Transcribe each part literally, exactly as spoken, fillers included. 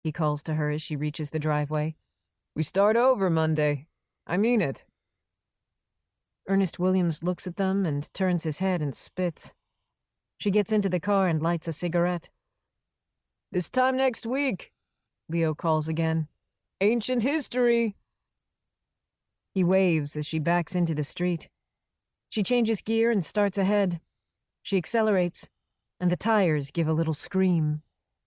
he calls to her as she reaches the driveway. "We start over Monday. I mean it." Ernest Williams looks at them and turns his head and spits. She gets into the car and lights a cigarette. "This time next week," Leo calls again. "Ancient history." He waves as she backs into the street. She changes gear and starts ahead. She accelerates, and the tires give a little scream.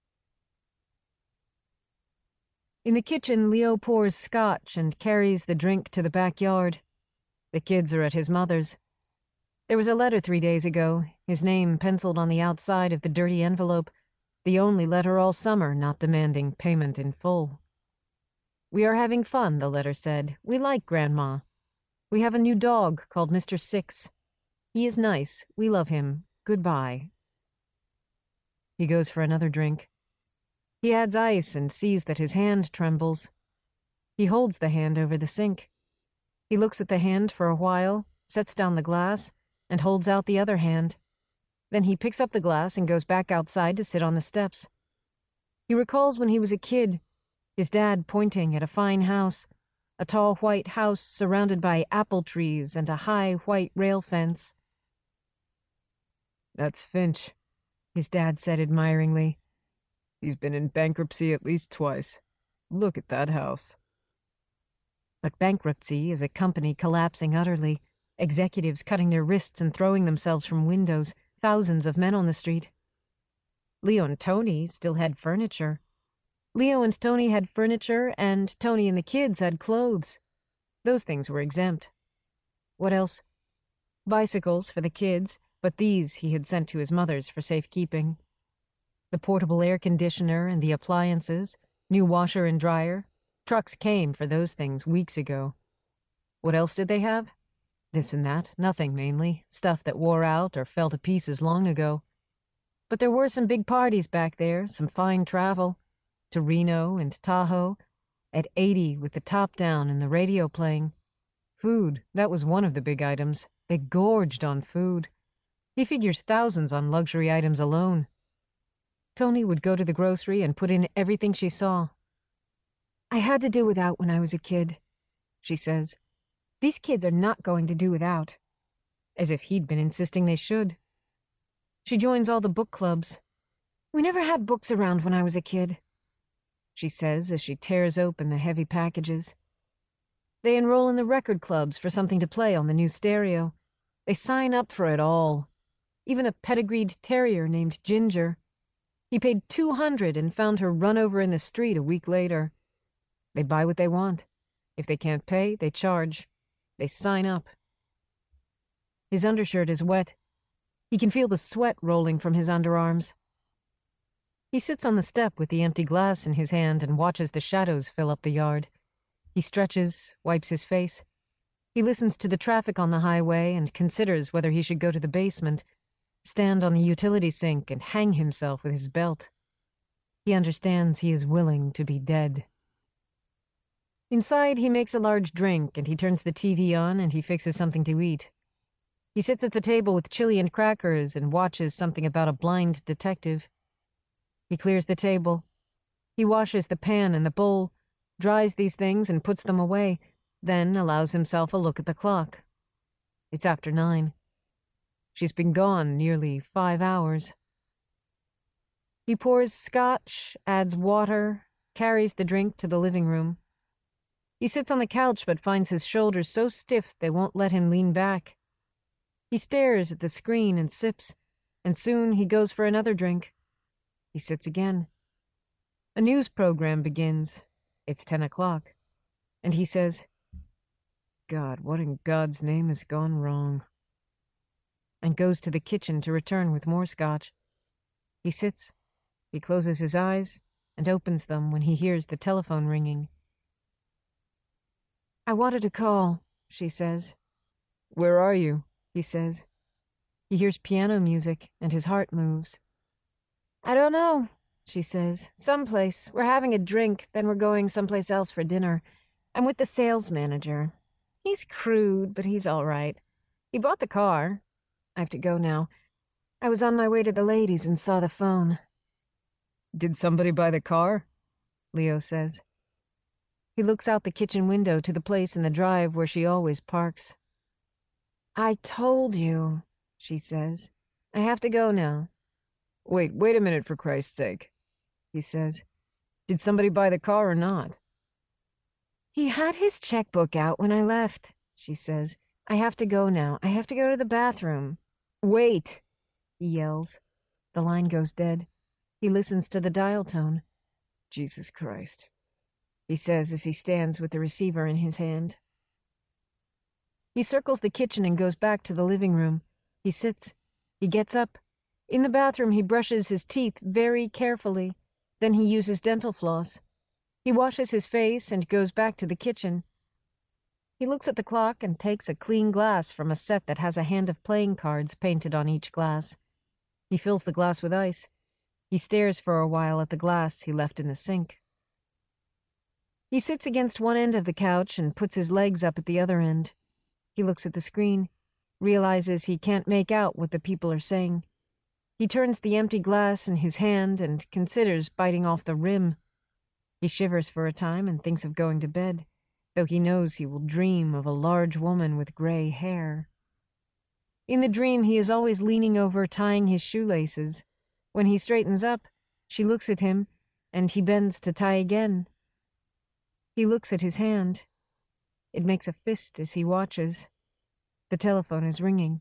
In the kitchen, Leo pours scotch and carries the drink to the backyard. The kids are at his mother's. There was a letter three days ago, his name penciled on the outside of the dirty envelope, the only letter all summer not demanding payment in full. "We are having fun," the letter said. "We like Grandma. We have a new dog called Mister Six. He is nice. We love him. Goodbye." He goes for another drink. He adds ice and sees that his hand trembles. He holds the hand over the sink. He looks at the hand for a while, sets down the glass, and holds out the other hand. Then he picks up the glass and goes back outside to sit on the steps. He recalls when he was a kid, his dad pointing at a fine house, a tall white house surrounded by apple trees and a high white rail fence. "That's Finch," his dad said admiringly. "He's been in bankruptcy at least twice. Look at that house." But bankruptcy is a company collapsing utterly, executives cutting their wrists and throwing themselves from windows, thousands of men on the street. Leo and Tony still had furniture. Leo and Tony had furniture, and Tony and the kids had clothes. Those things were exempt. What else? Bicycles for the kids, but these he had sent to his mother's for safekeeping. The portable air conditioner and the appliances, new washer and dryer. Trucks came for those things weeks ago. What else did they have? This and that, nothing mainly, stuff that wore out or fell to pieces long ago. But there were some big parties back there, some fine travel. To Reno and Tahoe, at eighty with the top down and the radio playing. Food, that was one of the big items. They gorged on food. He figures thousands on luxury items alone. Tony would go to the grocery and put in everything she saw. "I had to do without when I was a kid," she says. "These kids are not going to do without." As if he'd been insisting they should. She joins all the book clubs. "We never had books around when I was a kid," she says as she tears open the heavy packages. They enroll in the record clubs for something to play on the new stereo. They sign up for it all. Even a pedigreed terrier named Ginger. He paid two hundred and found her run over in the street a week later. They buy what they want. If they can't pay, they charge. They sign up. His undershirt is wet. He can feel the sweat rolling from his underarms. He sits on the step with the empty glass in his hand and watches the shadows fill up the yard. He stretches, wipes his face. He listens to the traffic on the highway and considers whether he should go to the basement, stand on the utility sink and hang himself with his belt. He understands he is willing to be dead. Inside, he makes a large drink and he turns the T V on and he fixes something to eat. He sits at the table with chili and crackers and watches something about a blind detective. He clears the table. He washes the pan and the bowl, dries these things and puts them away, then allows himself a look at the clock. It's after nine. She's been gone nearly five hours. He pours scotch, adds water, carries the drink to the living room. He sits on the couch but finds his shoulders so stiff they won't let him lean back. He stares at the screen and sips, and soon he goes for another drink. He sits again. A news program begins. It's ten o'clock. And he says, "God, what in God's name has gone wrong?" And goes to the kitchen to return with more scotch. He sits. He closes his eyes and opens them when he hears the telephone ringing. "I wanted to call," she says. "Where are you?" he says. He hears piano music and his heart moves. "I don't know," she says. "Someplace. We're having a drink, then we're going someplace else for dinner. I'm with the sales manager. He's crude, but he's all right. He bought the car. I have to go now. I was on my way to the ladies and saw the phone." "Did somebody buy the car?" Leo says. He looks out the kitchen window to the place in the drive where she always parks. I told you, she says. I have to go now. Wait, wait a minute for Christ's sake, he says. Did somebody buy the car or not? He had his checkbook out when I left, she says. I have to go now. I have to go to the bathroom. Wait, he yells. The line goes dead. He listens to the dial tone. Jesus Christ, he says as he stands with the receiver in his hand. He circles the kitchen and goes back to the living room. He sits. He gets up. In the bathroom, he brushes his teeth very carefully. Then he uses dental floss. He washes his face and goes back to the kitchen. He looks at the clock and takes a clean glass from a set that has a hand of playing cards painted on each glass. He fills the glass with ice. He stares for a while at the glass he left in the sink. He sits against one end of the couch and puts his legs up at the other end. He looks at the screen, realizes he can't make out what the people are saying. He turns the empty glass in his hand and considers biting off the rim. He shivers for a time and thinks of going to bed, though he knows he will dream of a large woman with gray hair. In the dream, he is always leaning over, tying his shoelaces. When he straightens up, she looks at him, and he bends to tie again. He looks at his hand. It makes a fist as he watches. The telephone is ringing.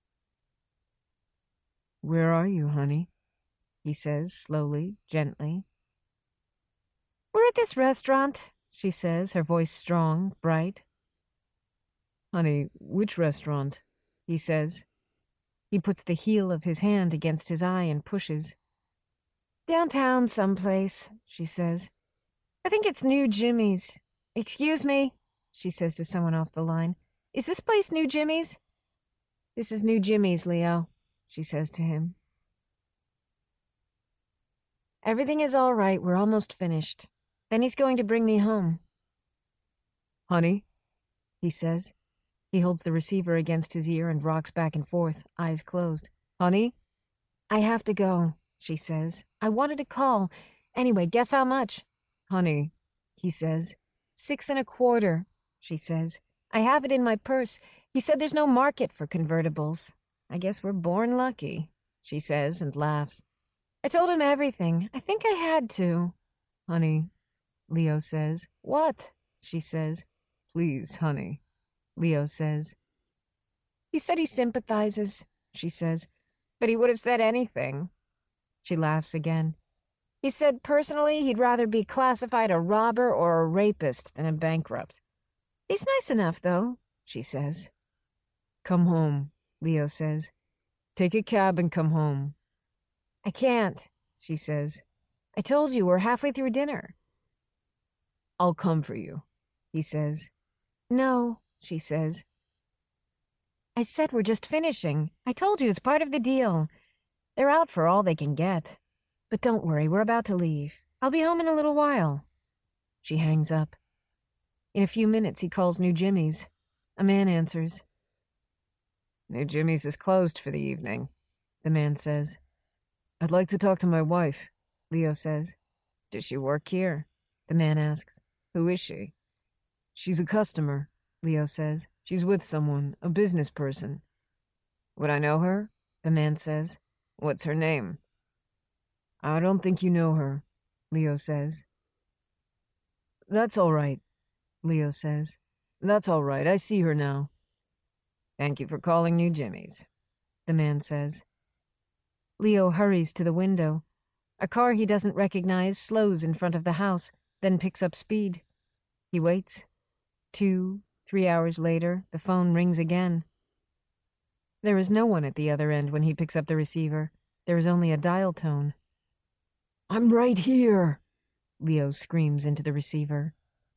Where are you, honey? He says, slowly, gently. We're at this restaurant, she says, her voice strong, bright. Honey, which restaurant? He says. He puts the heel of his hand against his eye and pushes. Downtown someplace, she says. I think it's New Jimmy's. Excuse me, she says to someone off the line. Is this place New Jimmy's? This is New Jimmy's, Leo, she says to him. Everything is all right. We're almost finished. Then he's going to bring me home. Honey, he says. He holds the receiver against his ear and rocks back and forth, eyes closed. Honey? I have to go, she says. I wanted to call. Anyway, guess how much? Honey, he says. Six and a quarter, she says. I have it in my purse. He said there's no market for convertibles. I guess we're born lucky, she says and laughs. I told him everything. I think I had to. Honey, Leo says. What? She says. Please, honey, Leo says. He said he sympathizes, she says, but he would have said anything. She laughs again. He said personally he'd rather be classified a robber or a rapist than a bankrupt. He's nice enough, though, she says. Come home, Leo says. Take a cab and come home. I can't, she says. I told you we're halfway through dinner. I'll come for you, he says. No, she says. I said we're just finishing. I told you it's part of the deal. They're out for all they can get. But don't worry, we're about to leave. I'll be home in a little while. She hangs up. In a few minutes, he calls New Jimmy's. A man answers. New Jimmy's is closed for the evening, the man says. I'd like to talk to my wife, Leo says. Does she work here? The man asks. Who is she? She's a customer, Leo says. She's with someone, a business person. Would I know her? The man says. What's her name? I don't think you know her, Leo says. That's all right, Leo says. That's all right, I see her now. Thank you for calling New Jimmy's, the man says. Leo hurries to the window. A car he doesn't recognize slows in front of the house, then picks up speed. He waits. Two, three hours later, the phone rings again. There is no one at the other end when he picks up the receiver. There is only a dial tone. I'm right here, Leo screams into the receiver.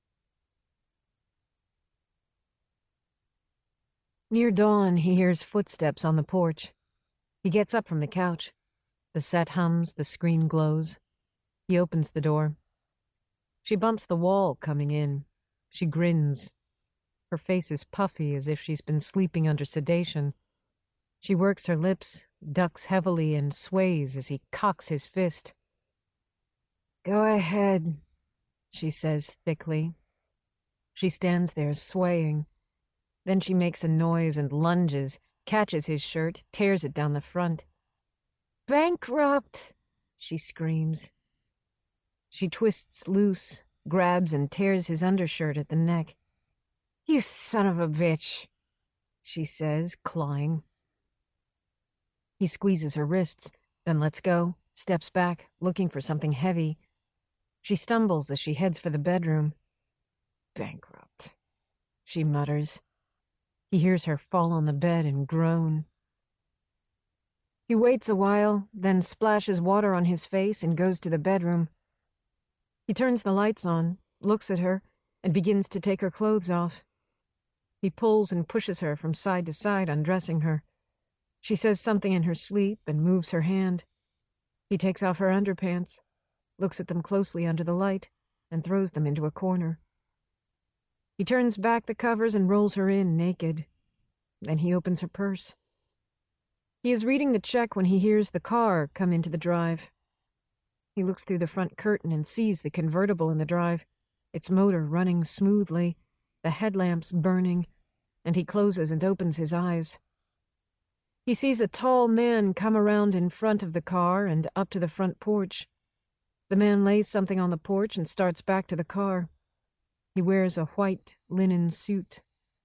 Near dawn, he hears footsteps on the porch. He gets up from the couch. The set hums, the screen glows. He opens the door. She bumps the wall coming in. She grins. Her face is puffy as if she's been sleeping under sedation. She works her lips, ducks heavily, and sways as he cocks his fist. Go ahead, she says thickly. She stands there swaying. Then she makes a noise and lunges, catches his shirt, tears it down the front. "Bankrupt!" she screams. She twists loose, grabs and tears his undershirt at the neck. "You son of a bitch," she says, clawing. He squeezes her wrists, then lets go, steps back, looking for something heavy. She stumbles as she heads for the bedroom. "Bankrupt," she mutters. He hears her fall on the bed and groan. He waits a while, then splashes water on his face and goes to the bedroom. He turns the lights on, looks at her, and begins to take her clothes off. He pulls and pushes her from side to side, undressing her. She says something in her sleep and moves her hand. He takes off her underpants, looks at them closely under the light, and throws them into a corner. He turns back the covers and rolls her in naked. Then he opens her purse. He is reading the check when he hears the car come into the drive. He looks through the front curtain and sees the convertible in the drive, its motor running smoothly, the headlamps burning, and he closes and opens his eyes. He sees a tall man come around in front of the car and up to the front porch. The man lays something on the porch and starts back to the car. He wears a white linen suit.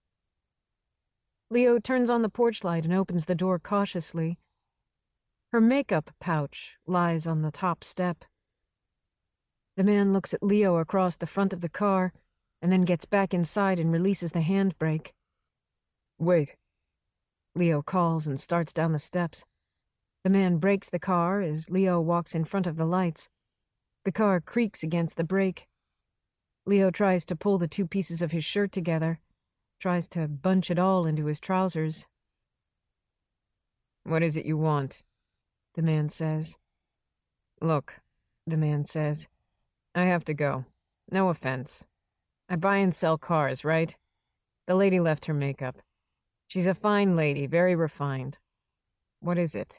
Leo turns on the porch light and opens the door cautiously. Her makeup pouch lies on the top step. The man looks at Leo across the front of the car and then gets back inside and releases the handbrake. "Wait," Leo calls and starts down the steps. The man brakes the car as Leo walks in front of the lights. The car creaks against the brake. Leo tries to pull the two pieces of his shirt together, tries to bunch it all into his trousers. "What is it you want?" the man says. "Look," the man says, "I have to go. No offense. I buy and sell cars, right? The lady left her makeup. She's a fine lady, very refined. What is it?"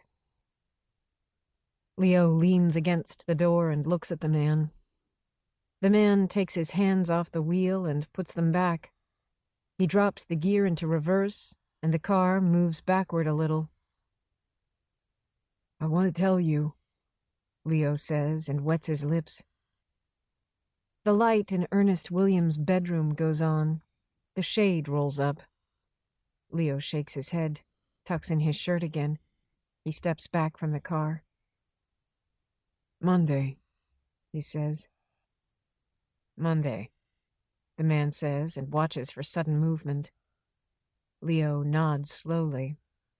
Leo leans against the door and looks at the man. The man takes his hands off the wheel and puts them back. He drops the gear into reverse, and the car moves backward a little. "I want to tell you," Leo says and wets his lips. The light in Ernest Williams' bedroom goes on. The shade rolls up. Leo shakes his head, tucks in his shirt again. He steps back from the car. "Monday," he says. "Monday," the man says and watches for sudden movement. Leo nods slowly.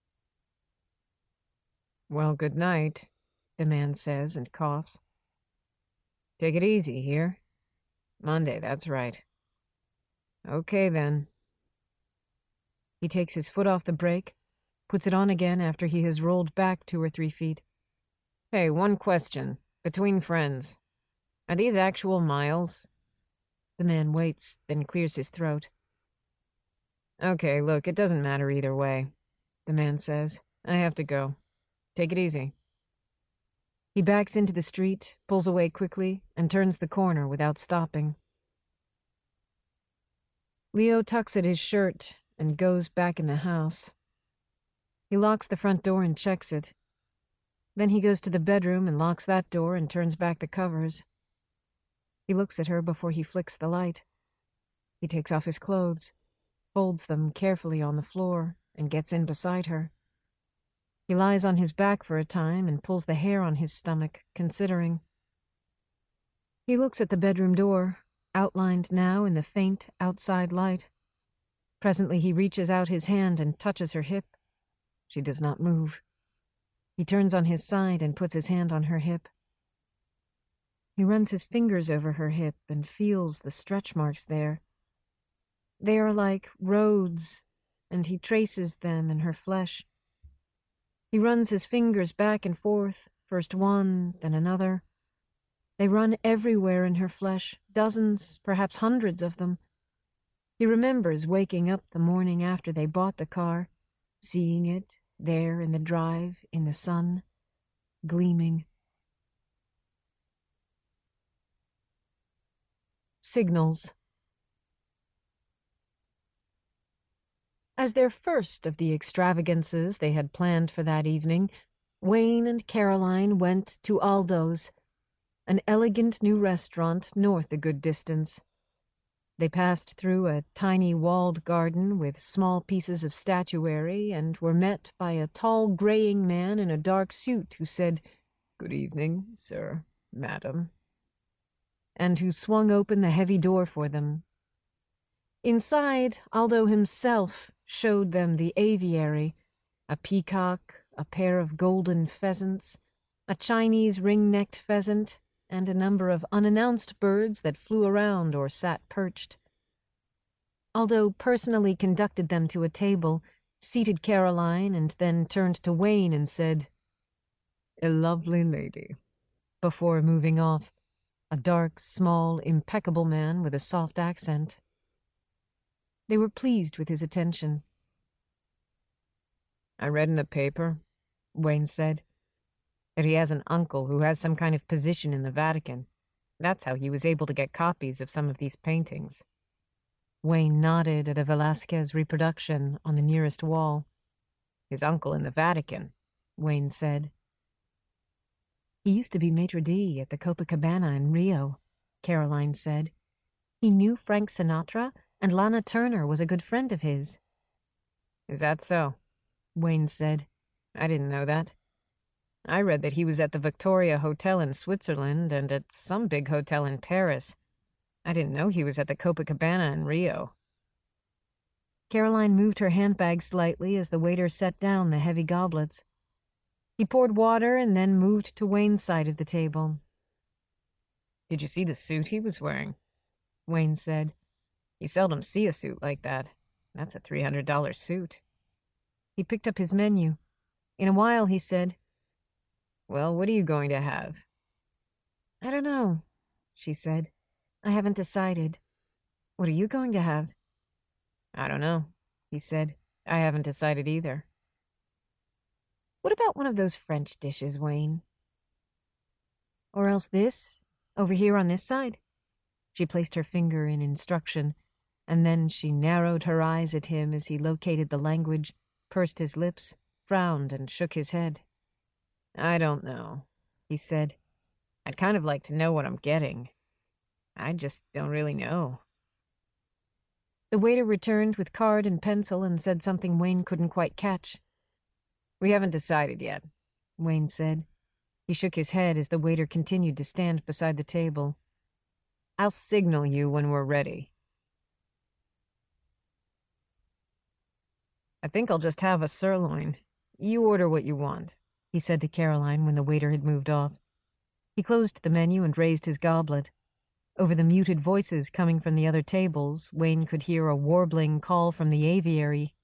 "Well, good night," the man says and coughs. "Take it easy here. Monday, that's right. Okay, then." He takes his foot off the brake, puts it on again after he has rolled back two or three feet. "Hey, one question. Between friends. Are these actual miles?" The man waits, then clears his throat. "Okay, look, it doesn't matter either way," the man says. "I have to go. Take it easy." He backs into the street, pulls away quickly, and turns the corner without stopping. Leo tucks at his shirt and goes back in the house. He locks the front door and checks it. Then he goes to the bedroom and locks that door and turns back the covers. He looks at her before he flicks the light. He takes off his clothes, folds them carefully on the floor, and gets in beside her. He lies on his back for a time and pulls the hair on his stomach, considering. He looks at the bedroom door, outlined now in the faint outside light. Presently he reaches out his hand and touches her hip. She does not move. He turns on his side and puts his hand on her hip. He runs his fingers over her hip and feels the stretch marks there. They are like roads, and he traces them in her flesh. He runs his fingers back and forth, first one, then another. They run everywhere in her flesh, dozens, perhaps hundreds of them. He remembers waking up the morning after they bought the car, seeing it there in the drive, in the sun, gleaming. Signals. As their first of the extravagances they had planned for that evening, Wayne and Caroline went to Aldo's, an elegant new restaurant north a good distance. They passed through a tiny walled garden with small pieces of statuary and were met by a tall graying man in a dark suit who said, "Good evening, sir, madam," and who swung open the heavy door for them. Inside, Aldo himself showed them the aviary, a peacock, a pair of golden pheasants, a Chinese ring-necked pheasant, and a number of unannounced birds that flew around or sat perched. Aldo personally conducted them to a table, seated Caroline, and then turned to Wayne and said, "A lovely lady," before moving off, a dark, small, impeccable man with a soft accent. They were pleased with his attention. "I read in the paper," Wayne said, "that he has an uncle who has some kind of position in the Vatican. That's how he was able to get copies of some of these paintings." Wayne nodded at a Velázquez reproduction on the nearest wall. "His uncle in the Vatican," Wayne said. "He used to be maitre d' at the Copacabana in Rio," Caroline said. "He knew Frank Sinatra, and Lana Turner was a good friend of his." "Is that so?" Wayne said. "I didn't know that. I read that he was at the Victoria Hotel in Switzerland and at some big hotel in Paris. I didn't know he was at the Copacabana in Rio." Caroline moved her handbag slightly as the waiter set down the heavy goblets. He poured water and then moved to Wayne's side of the table. "Did you see the suit he was wearing?" Wayne said. "You seldom see a suit like that. That's a three hundred dollars suit." He picked up his menu. In a while he said, "Well, what are you going to have?" "I don't know," she said. "I haven't decided. What are you going to have?" "I don't know," he said. "I haven't decided either." "What about one of those French dishes, Wayne? Or else this, over here on this side?" She placed her finger in instruction, and then she narrowed her eyes at him as he located the language, pursed his lips, frowned, and shook his head. "I don't know," he said. "I'd kind of like to know what I'm getting. I just don't really know." The waiter returned with card and pencil and said something Wayne couldn't quite catch. "We haven't decided yet," Wayne said. He shook his head as the waiter continued to stand beside the table. "I'll signal you when we're ready." "I think I'll just have a sirloin. You order what you want," he said to Caroline when the waiter had moved off. He closed the menu and raised his goblet. Over the muted voices coming from the other tables, Wayne could hear a warbling call from the aviary.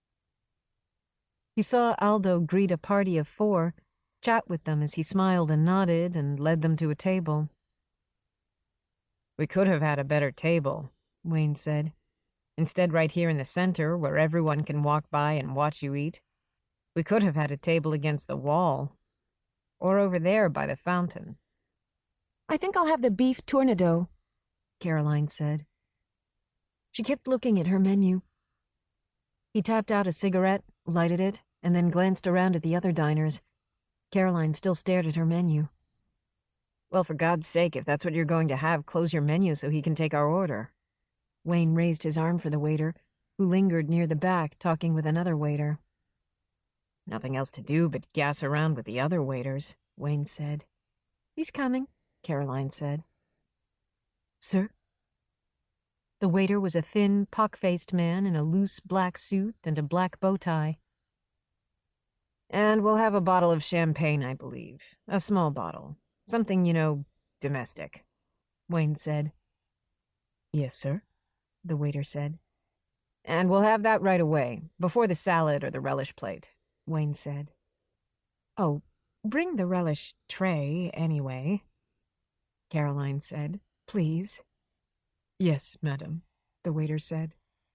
He saw Aldo greet a party of four, chat with them as he smiled and nodded, and led them to a table. "We could have had a better table," Wayne said. "Instead, right here in the center, where everyone can walk by and watch you eat. We could have had a table against the wall. Or over there by the fountain." "I think I'll have the beef tournedos," Caroline said. She kept looking at her menu. He tapped out a cigarette, lighted it, and then glanced around at the other diners. Caroline still stared at her menu. "Well, for God's sake, if that's what you're going to have, close your menu so he can take our order." Wayne raised his arm for the waiter, who lingered near the back talking with another waiter. "Nothing else to do but gas around with the other waiters," Wayne said. "He's coming," Caroline said. "Sir?" The waiter was a thin, pock-faced man in a loose black suit and a black bow tie. "And we'll have a bottle of champagne, I believe. A small bottle. Something, you know, domestic," Wayne said. "Yes, sir," the waiter said. "And we'll have that right away, before the salad or the relish plate," Wayne said. "Oh, bring the relish tray, anyway," Caroline said. "Please." "Yes, madam," the waiter said.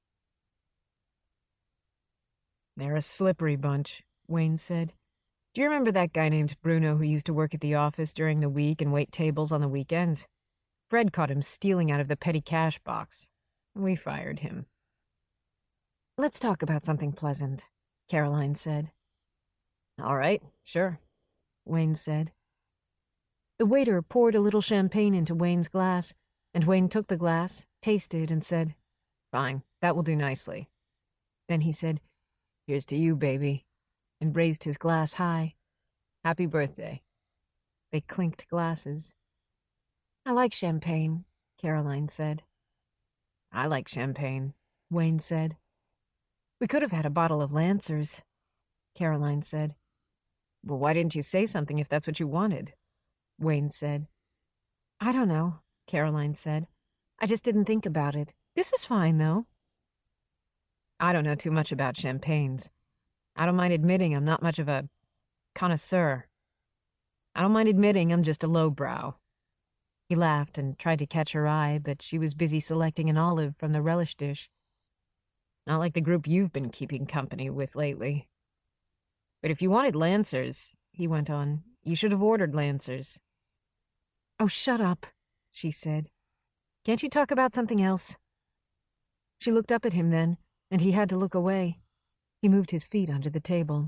"They're a slippery bunch," Wayne said. "Do you remember that guy named Bruno who used to work at the office during the week and wait tables on the weekends? Fred caught him stealing out of the petty cash box. We fired him. Let's talk about something pleasant, Caroline said. All right, sure, Wayne said. The waiter poured a little champagne into Wayne's glass, and Wayne took the glass, tasted, and said, Fine, that will do nicely. Then he said, Here's to you, baby, and raised his glass high. Happy birthday. They clinked glasses. I like champagne, Caroline said. I like champagne, Wayne said. We could have had a bottle of Lancers, Caroline said. Well, why didn't you say something if that's what you wanted? Wayne said. I don't know, Caroline said. I just didn't think about it. This is fine, though. I don't know too much about champagnes. I don't mind admitting I'm not much of a connoisseur. I don't mind admitting I'm just a lowbrow. He laughed and tried to catch her eye, but she was busy selecting an olive from the relish dish. Not like the group you've been keeping company with lately. But if you wanted Lancers, he went on, you should have ordered Lancers. Oh, shut up, she said. Can't you talk about something else? She looked up at him then, and he had to look away. He moved his feet under the table.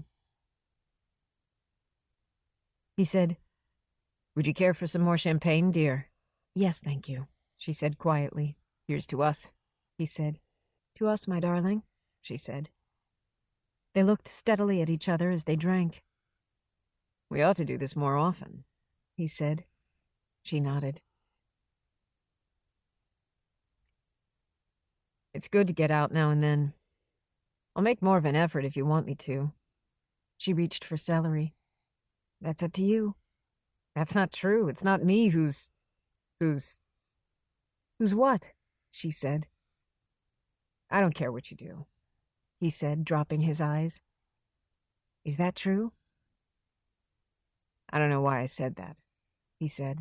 He said, Would you care for some more champagne, dear? Yes, thank you, she said quietly. Here's to us, he said. To us, my darling, she said. They looked steadily at each other as they drank. We ought to do this more often, he said. She nodded. It's good to get out now and then. I'll make more of an effort if you want me to. She reached for celery. That's up to you. That's not true. It's not me who's... who's... Who's what? She said. I don't care what you do, he said, dropping his eyes. Is that true? I don't know why I said that, he said.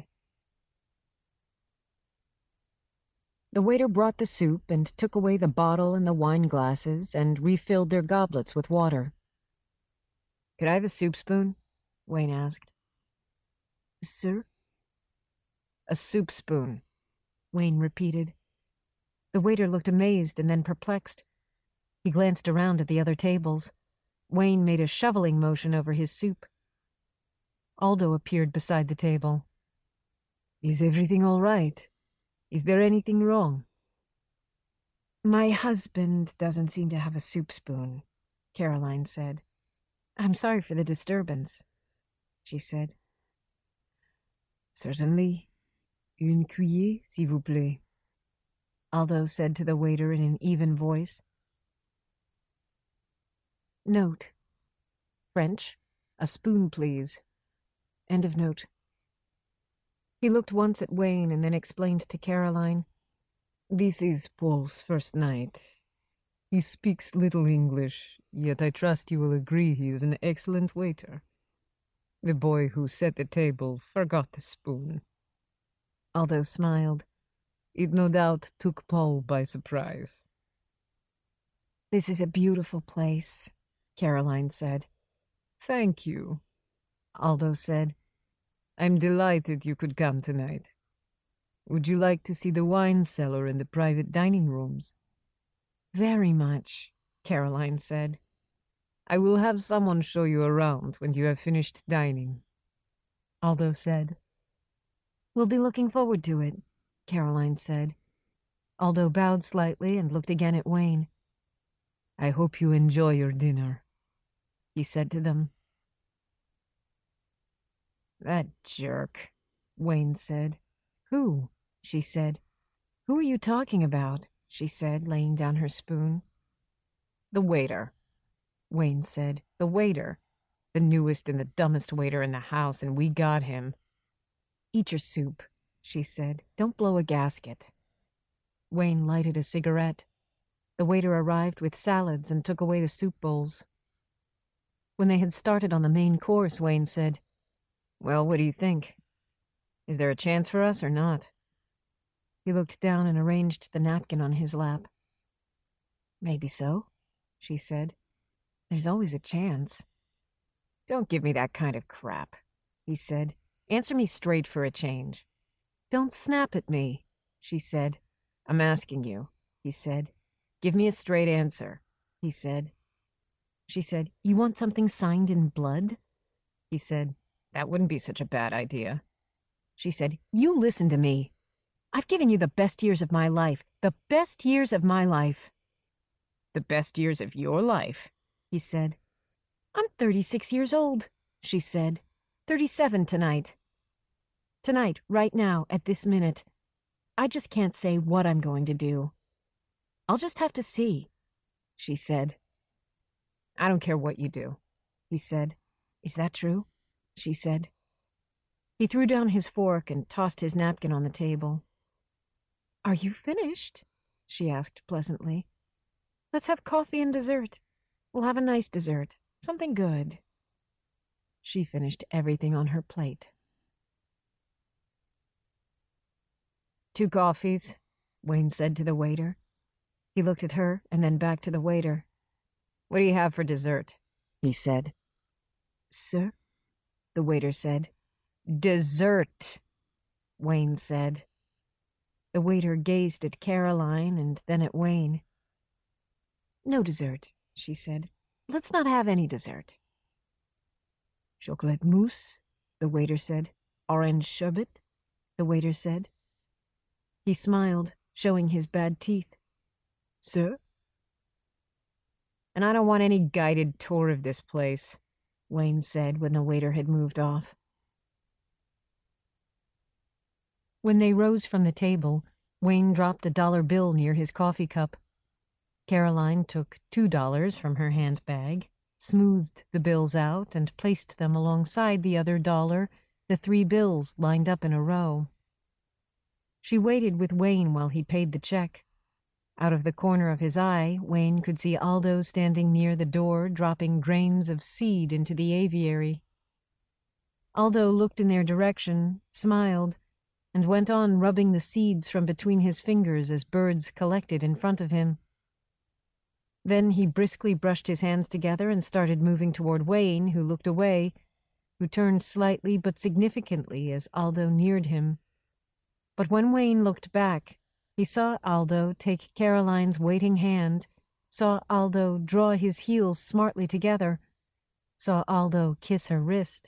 The waiter brought the soup and took away the bottle and the wine glasses and refilled their goblets with water. Could I have a soup spoon? Wayne asked. Sir? A soup spoon, Wayne repeated. The waiter looked amazed and then perplexed. He glanced around at the other tables. Wayne made a shoveling motion over his soup. Aldo appeared beside the table. Is everything all right? Is there anything wrong? My husband doesn't seem to have a soup spoon, Caroline said. I'm sorry for the disturbance, she said. Certainly. Une cuillère, s'il vous plaît, Aldo said to the waiter in an even voice. Note. French. A spoon, please. End of note. He looked once at Wayne and then explained to Caroline. This is Paul's first night. He speaks little English, yet I trust you will agree he is an excellent waiter. The boy who set the table forgot the spoon. Aldo smiled. It no doubt took Paul by surprise. This is a beautiful place, Caroline said. Thank you, Aldo said. I'm delighted you could come tonight. Would you like to see the wine cellar and the private dining rooms? Very much, Caroline said. I will have someone show you around when you have finished dining, Aldo said. We'll be looking forward to it, Caroline said. Aldo bowed slightly and looked again at Wayne. I hope you enjoy your dinner, he said to them. That jerk, Wayne said. Who? She said. Who are you talking about? She said, laying down her spoon. The waiter, Wayne said. The waiter. The newest and the dumbest waiter in the house, and we got him. Eat your soup, she said. Don't blow a gasket. Wayne lighted a cigarette. The waiter arrived with salads and took away the soup bowls. When they had started on the main course, Wayne said, Well, what do you think? Is there a chance for us or not? He looked down and arranged the napkin on his lap. Maybe so, she said. There's always a chance. Don't give me that kind of crap, he said. Answer me straight for a change. Don't snap at me, she said. I'm asking you, he said. Give me a straight answer, he said. She said, You want something signed in blood? He said, That wouldn't be such a bad idea. She said, You listen to me. I've given you the best years of my life, the best years of my life. The best years of your life, he said. I'm thirty-six years old, she said. thirty-seven tonight. Tonight, right now, at this minute. I just can't say what I'm going to do. I'll just have to see, she said. I don't care what you do, he said. Is that true? She said. He threw down his fork and tossed his napkin on the table. Are you finished? She asked pleasantly. Let's have coffee and dessert. We'll have a nice dessert, something good. She finished everything on her plate. Two coffees, Wayne said to the waiter. He looked at her and then back to the waiter. What do you have for dessert? He said. Sir? The waiter said. Dessert, Wayne said. The waiter gazed at Caroline and then at Wayne. No dessert, she said. Let's not have any dessert. Chocolate mousse, the waiter said. Orange sherbet, the waiter said. He smiled, showing his bad teeth. Sir? And I don't want any guided tour of this place, Wayne said when the waiter had moved off. When they rose from the table, Wayne dropped a dollar bill near his coffee cup. Caroline took two dollars from her handbag, smoothed the bills out, and placed them alongside the other dollar, the three bills lined up in a row. She waited with Wayne while he paid the check. Out of the corner of his eye, Wayne could see Aldo standing near the door, dropping grains of seed into the aviary. Aldo looked in their direction, smiled, and went on rubbing the seeds from between his fingers as birds collected in front of him. Then he briskly brushed his hands together and started moving toward Wayne, who looked away, who turned slightly but significantly as Aldo neared him. But when Wayne looked back, he saw Aldo take Caroline's waiting hand, saw Aldo draw his heels smartly together, saw Aldo kiss her wrist.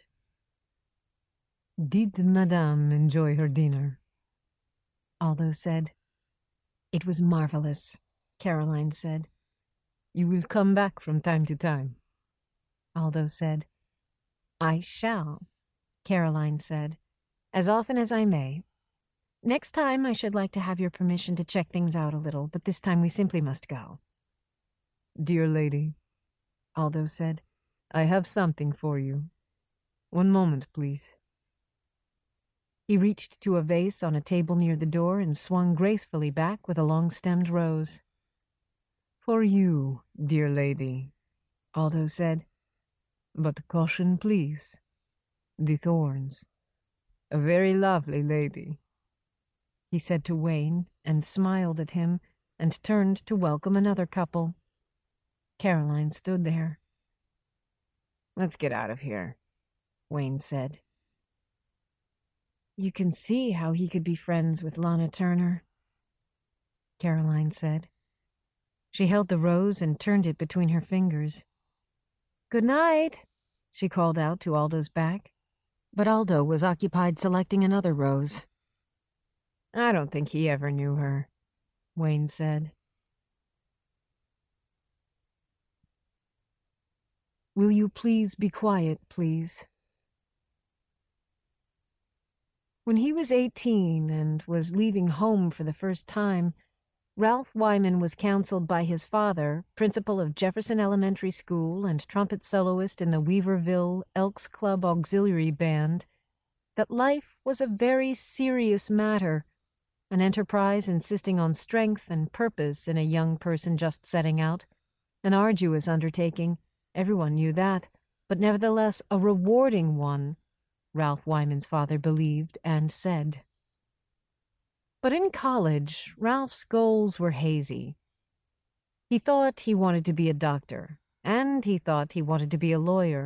Did Madame enjoy her dinner? Aldo said. It was marvelous, Caroline said. You will come back from time to time, Aldo said. I shall, Caroline said, as often as I may. Next time I should like to have your permission to check things out a little, but this time we simply must go. Dear lady, Aldo said, I have something for you. One moment, please. He reached to a vase on a table near the door and swung gracefully back with a long-stemmed rose. For you, dear lady, Aldo said. But caution, please. The thorns. A very lovely lady, he said to Wayne, and smiled at him, and turned to welcome another couple. Caroline stood there. Let's get out of here, Wayne said. You can see how he could be friends with Lana Turner, Caroline said. She held the rose and turned it between her fingers. Good night, she called out to Aldo's back. But Aldo was occupied selecting another rose. I don't think he ever knew her, Wayne said. Will you please be quiet, please? When he was eighteen and was leaving home for the first time, Ralph Wyman was counseled by his father, principal of Jefferson Elementary School and trumpet soloist in the Weaverville Elks Club Auxiliary Band, that life was a very serious matter, an enterprise insisting on strength and purpose in a young person just setting out, an arduous undertaking, everyone knew that, but nevertheless a rewarding one, Ralph Wyman's father believed and said. But in college, Ralph's goals were hazy. He thought he wanted to be a doctor, and he thought he wanted to be a lawyer,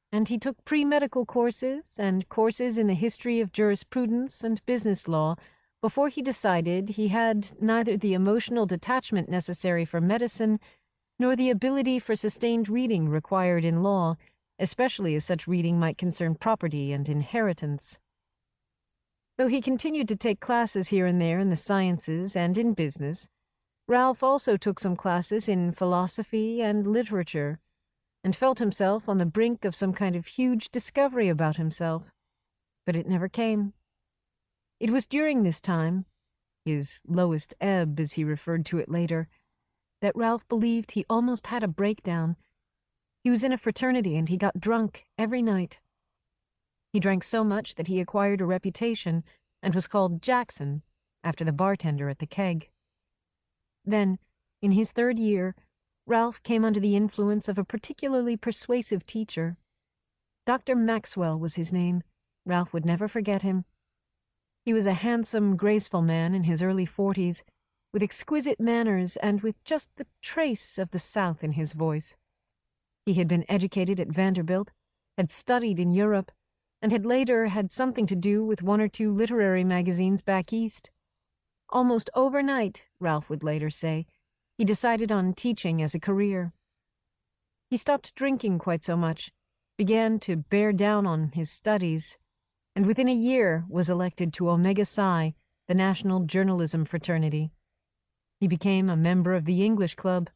and he took pre-medical courses and courses in the history of jurisprudence and business law before he decided he had neither the emotional detachment necessary for medicine nor the ability for sustained reading required in law, especially as such reading might concern property and inheritance. Though he continued to take classes here and there in the sciences and in business, Ralph also took some classes in philosophy and literature, and felt himself on the brink of some kind of huge discovery about himself. But it never came. It was during this time, his lowest ebb as he referred to it later, that Ralph believed he almost had a breakdown. He was in a fraternity and he got drunk every night. He drank so much that he acquired a reputation and was called Jackson, after the bartender at the keg. Then, in his third year, Ralph came under the influence of a particularly persuasive teacher. Doctor Maxwell was his name. Ralph would never forget him. He was a handsome, graceful man in his early forties, with exquisite manners and with just the trace of the South in his voice. He had been educated at Vanderbilt, had studied in Europe, and had later had something to do with one or two literary magazines back east. Almost overnight, Ralph would later say, he decided on teaching as a career. He stopped drinking quite so much, began to bear down on his studies, and within a year was elected to Omega Psi, the national journalism fraternity. He became a member of the English Club,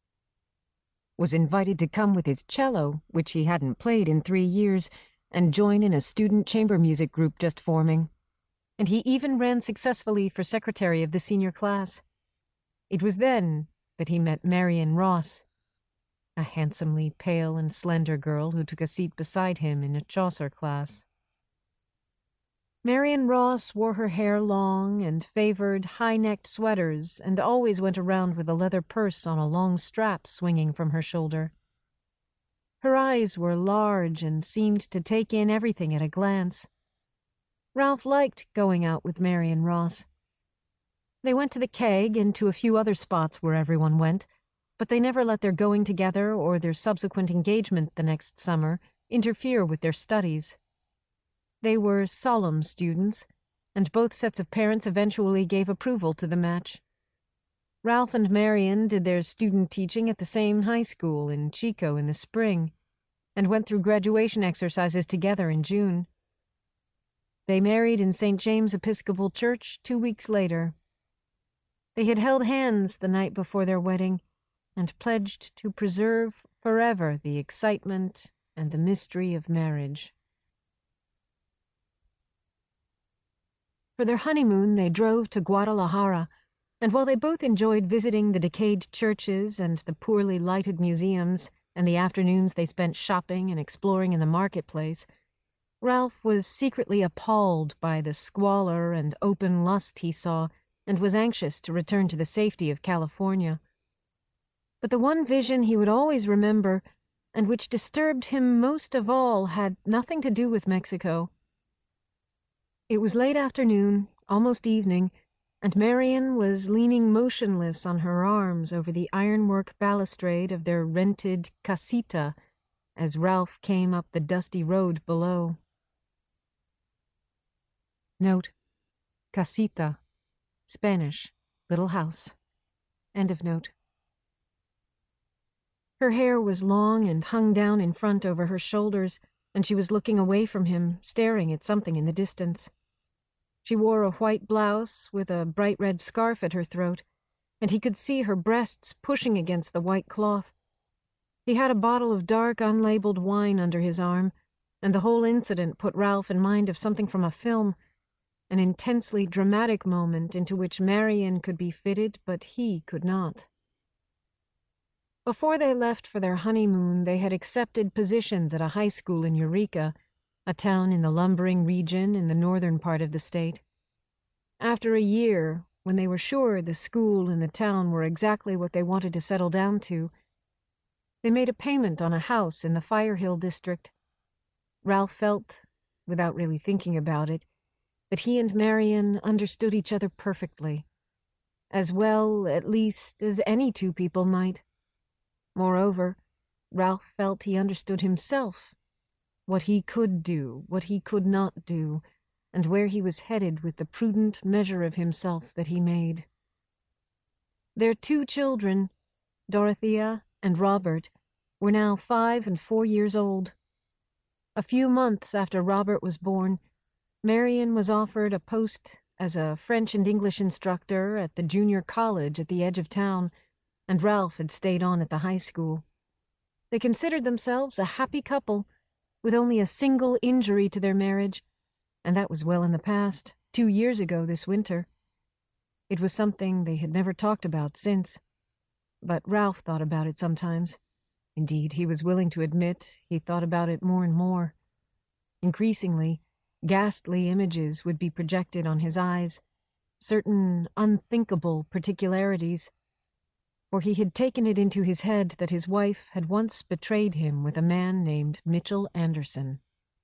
was invited to come with his cello, which he hadn't played in three years, and join in a student chamber music group just forming. And he even ran successfully for secretary of the senior class. It was then that he met Marion Ross, a handsomely pale and slender girl who took a seat beside him in a Chaucer class. Marion Ross wore her hair long and favored high-necked sweaters and always went around with a leather purse on a long strap swinging from her shoulder. Her eyes were large and seemed to take in everything at a glance. Ralph liked going out with Marion Ross. They went to the keg and to a few other spots where everyone went, but they never let their going together or their subsequent engagement the next summer interfere with their studies. They were solemn students, and both sets of parents eventually gave approval to the match. Ralph and Marion did their student teaching at the same high school in Chico in the spring, and went through graduation exercises together in June. They married in Saint James Episcopal Church two weeks later. They had held hands the night before their wedding, and pledged to preserve forever the excitement and the mystery of marriage. For their honeymoon, they drove to Guadalajara, and while they both enjoyed visiting the decayed churches and the poorly lighted museums, and the afternoons they spent shopping and exploring in the marketplace, Ralph was secretly appalled by the squalor and open lust he saw, and was anxious to return to the safety of California. But the one vision he would always remember, and which disturbed him most of all, had nothing to do with Mexico. It was late afternoon, almost evening, and Marion was leaning motionless on her arms over the ironwork balustrade of their rented casita as Ralph came up the dusty road below. Note: casita, Spanish, little house. End of note. Her hair was long and hung down in front over her shoulders, and she was looking away from him, staring at something in the distance. She wore a white blouse with a bright red scarf at her throat, and he could see her breasts pushing against the white cloth. He had a bottle of dark, unlabeled wine under his arm, and the whole incident put Ralph in mind of something from a film, an intensely dramatic moment into which Marion could be fitted, but he could not. Before they left for their honeymoon, they had accepted positions at a high school in Eureka, a town in the lumbering region in the northern part of the state. After a year, when they were sure the school and the town were exactly what they wanted to settle down to, they made a payment on a house in the Firehill district. Ralph felt, without really thinking about it, that he and Marion understood each other perfectly, as well, at least, as any two people might. Moreover, Ralph felt he understood himself what he could do, what he could not do, and where he was headed with the prudent measure of himself that he made. Their two children, Dorothea and Robert, were now five and four years old. A few months after Robert was born, Marian was offered a post as a French and English instructor at the junior college at the edge of town, and Ralph had stayed on at the high school. They considered themselves a happy couple, with only a single injury to their marriage, and that was well in the past, two years ago this winter. It was something they had never talked about since, but Ralph thought about it sometimes. Indeed, he was willing to admit he thought about it more and more. Increasingly, ghastly images would be projected on his eyes, certain unthinkable particularities, for he had taken it into his head that his wife had once betrayed him with a man named Mitchell Anderson.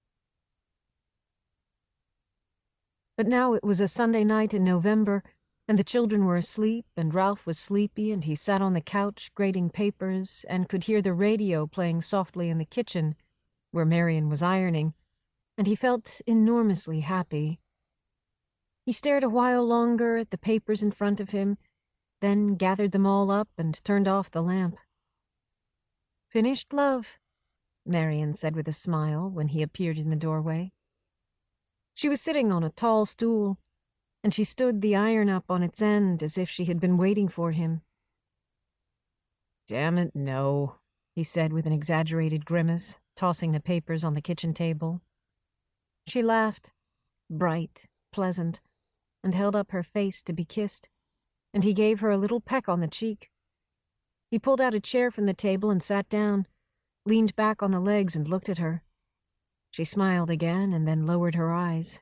But now it was a Sunday night in November, and the children were asleep, and Ralph was sleepy, and he sat on the couch grading papers and could hear the radio playing softly in the kitchen, where Marian was ironing, and he felt enormously happy. He stared a while longer at the papers in front of him, then gathered them all up and turned off the lamp. "Finished, love?" Marian said with a smile when he appeared in the doorway. She was sitting on a tall stool, and she stood the iron up on its end as if she had been waiting for him. "Damn it, no," he said with an exaggerated grimace, tossing the papers on the kitchen table. She laughed, bright, pleasant, and held up her face to be kissed, and he gave her a little peck on the cheek. He pulled out a chair from the table and sat down, leaned back on the legs and looked at her. She smiled again and then lowered her eyes.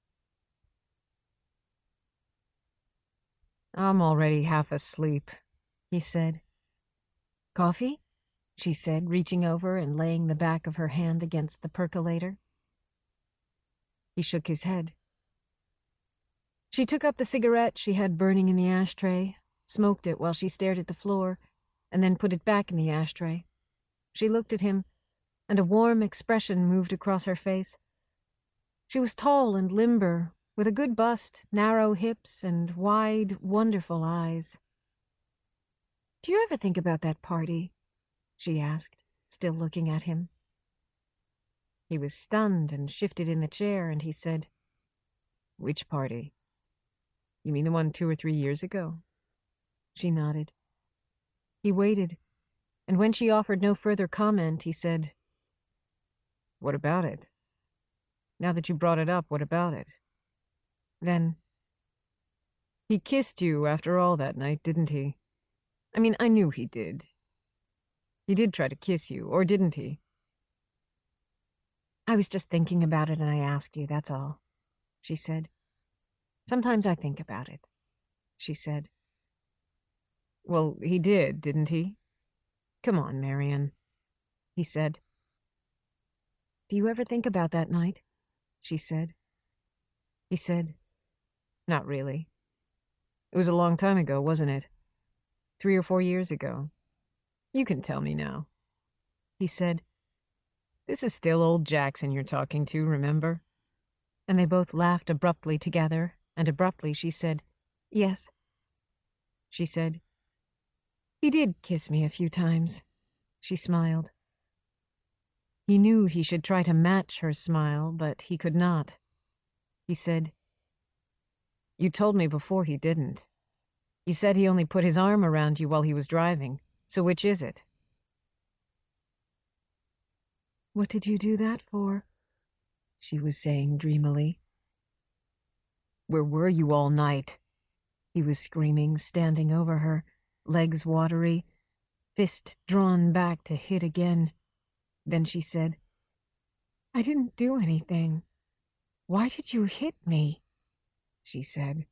"I'm already half asleep," he said. "Coffee?" she said, reaching over and laying the back of her hand against the percolator. He shook his head. She took up the cigarette she had burning in the ashtray, smoked it while she stared at the floor, and then put it back in the ashtray. She looked at him, and a warm expression moved across her face. She was tall and limber, with a good bust, narrow hips, and wide, wonderful eyes. "Do you ever think about that party?" she asked, still looking at him. He was stunned and shifted in the chair, and he said, "Which party? You mean the one two or three years ago?" She nodded. He waited, and when she offered no further comment, he said, "What about it? Now that you brought it up, what about it?" Then, "He kissed you after all that night, didn't he? I mean, I knew he did. He did try to kiss you, or didn't he?" "I was just thinking about it and I asked you, that's all," she said. "Sometimes I think about it," she said. "Well, he did, didn't he? Come on, Marian," he said. "Do you ever think about that night?" she said. He said, "Not really. It was a long time ago, wasn't it? Three or four years ago. You can tell me now." He said, "This is still old Jackson you're talking to, remember?" And they both laughed abruptly together, and abruptly she said, "Yes." She said, "He did kiss me a few times." She smiled. He knew he should try to match her smile, but he could not. He said, "You told me before he didn't. You said he only put his arm around you while he was driving. So which is it?" "What did you do that for?" she was saying dreamily. "Where were you all night?" he was screaming, standing over her, legs watery, fist drawn back to hit again. Then she said, "I didn't do anything. Why did you hit me?" she said.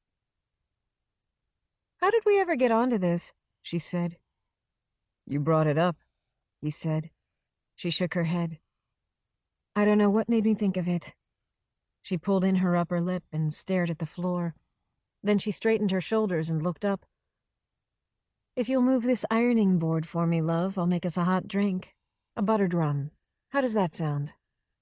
"How did we ever get onto this?" she said. "You brought it up," he said. She shook her head. "I don't know what made me think of it." She pulled in her upper lip and stared at the floor. Then she straightened her shoulders and looked up. "If you'll move this ironing board for me, love, I'll make us a hot drink. A buttered rum. How does that sound?"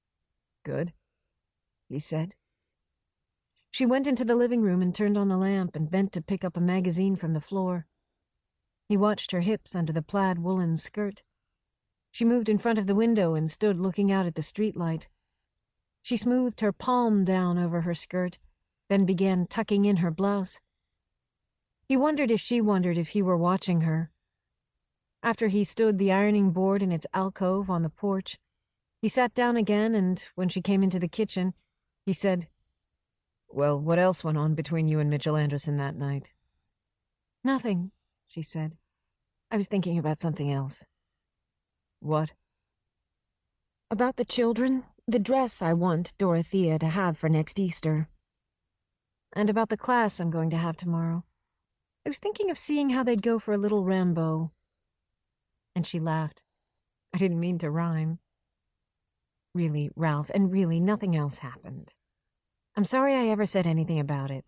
Good, he said. She went into the living room and turned on the lamp and bent to pick up a magazine from the floor. He watched her hips under the plaid woolen skirt. She moved in front of the window and stood looking out at the streetlight. She smoothed her palm down over her skirt, then began tucking in her blouse. He wondered if she wondered if he were watching her. After he stood the ironing board in its alcove on the porch, he sat down again, and when she came into the kitchen, he said, "Well, what else went on between you and Mitchell Anderson that night?" "Nothing," she said. "I was thinking about something else." "What?" "About the children, the dress I want Dorothea to have for next Easter. And about the class I'm going to have tomorrow. I was thinking of seeing how they'd go for a little Rambo." And she laughed. "I didn't mean to rhyme." "Really, Ralph, and really nothing else happened. I'm sorry I ever said anything about it."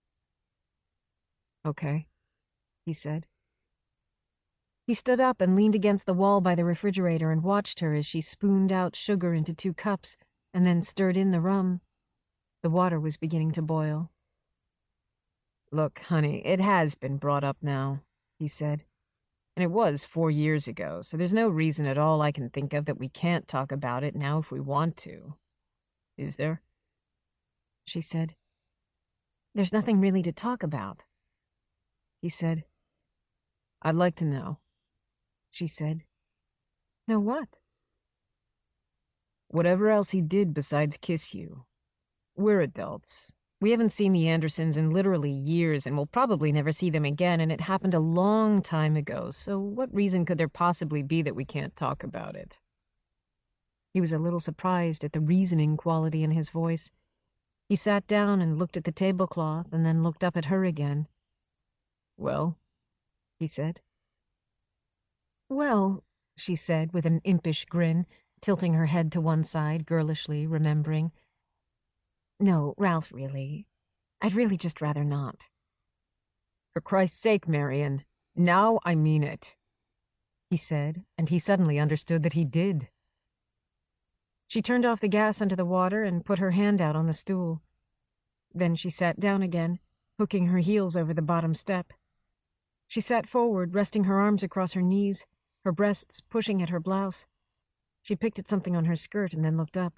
"Okay," he said. He stood up and leaned against the wall by the refrigerator and watched her as she spooned out sugar into two cups and then stirred in the rum. The water was beginning to boil. "Look, honey, it has been brought up now," he said. "And it was four years ago, so there's no reason at all I can think of that we can't talk about it now if we want to. Is there?" She said. "There's nothing really to talk about." He said. "I'd like to know." She said. "Know what?" "Whatever else he did besides kiss you. We're adults. We haven't seen the Andersons in literally years, and we'll probably never see them again, and it happened a long time ago, so what reason could there possibly be that we can't talk about it?" He was a little surprised at the reasoning quality in his voice. He sat down and looked at the tablecloth, and then looked up at her again. "Well?" he said. "Well," she said with an impish grin, tilting her head to one side, girlishly, remembering. "No, Ralph, really. I'd really just rather not." "For Christ's sake, Marion. Now I mean it," he said, and he suddenly understood that he did. She turned off the gas under the water and put her hand out on the stool. Then she sat down again, hooking her heels over the bottom step. She sat forward, resting her arms across her knees, her breasts pushing at her blouse. She picked at something on her skirt and then looked up.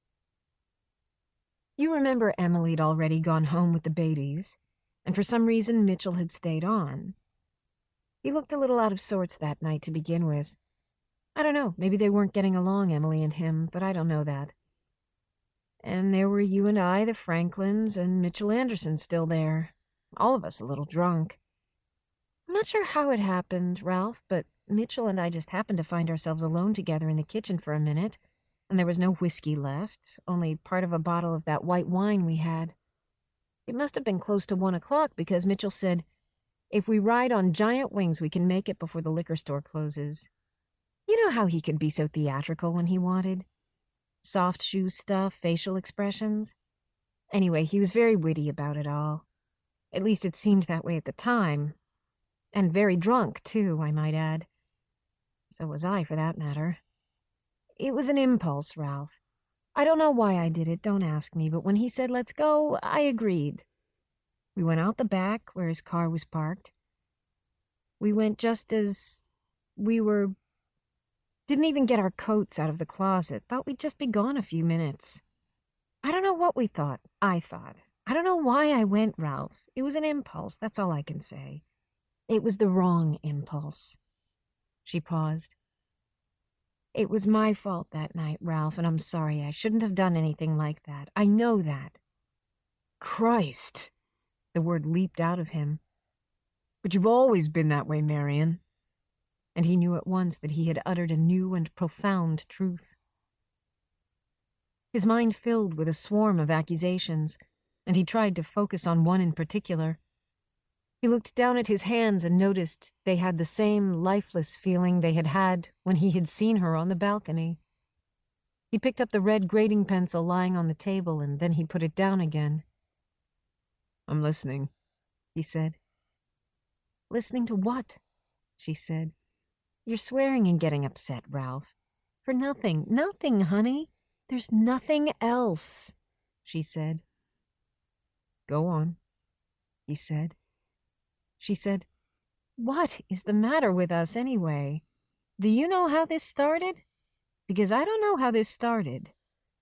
"You remember Emily'd already gone home with the babies, and for some reason Mitchell had stayed on. He looked a little out of sorts that night to begin with. I don't know, maybe they weren't getting along, Emily and him, but I don't know that. And there were you and I, the Franklins, and Mitchell Anderson still there, all of us a little drunk. I'm not sure how it happened, Ralph, but Mitchell and I just happened to find ourselves alone together in the kitchen for a minute, and there was no whiskey left, only part of a bottle of that white wine we had. It must have been close to one o'clock because Mitchell said, 'If we ride on giant wings, we can make it before the liquor store closes.' You know how he could be so theatrical when he wanted? Soft shoe stuff, facial expressions. Anyway, he was very witty about it all. At least it seemed that way at the time. And very drunk, too, I might add. So was I, for that matter. It was an impulse, Ralph. I don't know why I did it, don't ask me, but when he said let's go, I agreed. We went out the back, where his car was parked. We went just as we were... Didn't even get our coats out of the closet. Thought we'd just be gone a few minutes. I don't know what we thought. I thought. I don't know why I went, Ralph. It was an impulse, that's all I can say. It was the wrong impulse." She paused. "It was my fault that night, Ralph, and I'm sorry. I shouldn't have done anything like that. I know that." "Christ!" The word leaped out of him. "But you've always been that way, Marion." And he knew at once that he had uttered a new and profound truth. His mind filled with a swarm of accusations, and he tried to focus on one in particular. He looked down at his hands and noticed they had the same lifeless feeling they had had when he had seen her on the balcony. He picked up the red grading pencil lying on the table, and then he put it down again. "I'm listening," he said. "Listening to what?" she said. "You're swearing and getting upset, Ralph. For nothing, nothing, honey. There's nothing else, she said. Go on, he said. She said, what is the matter with us anyway? Do you know how this started? Because I don't know how this started.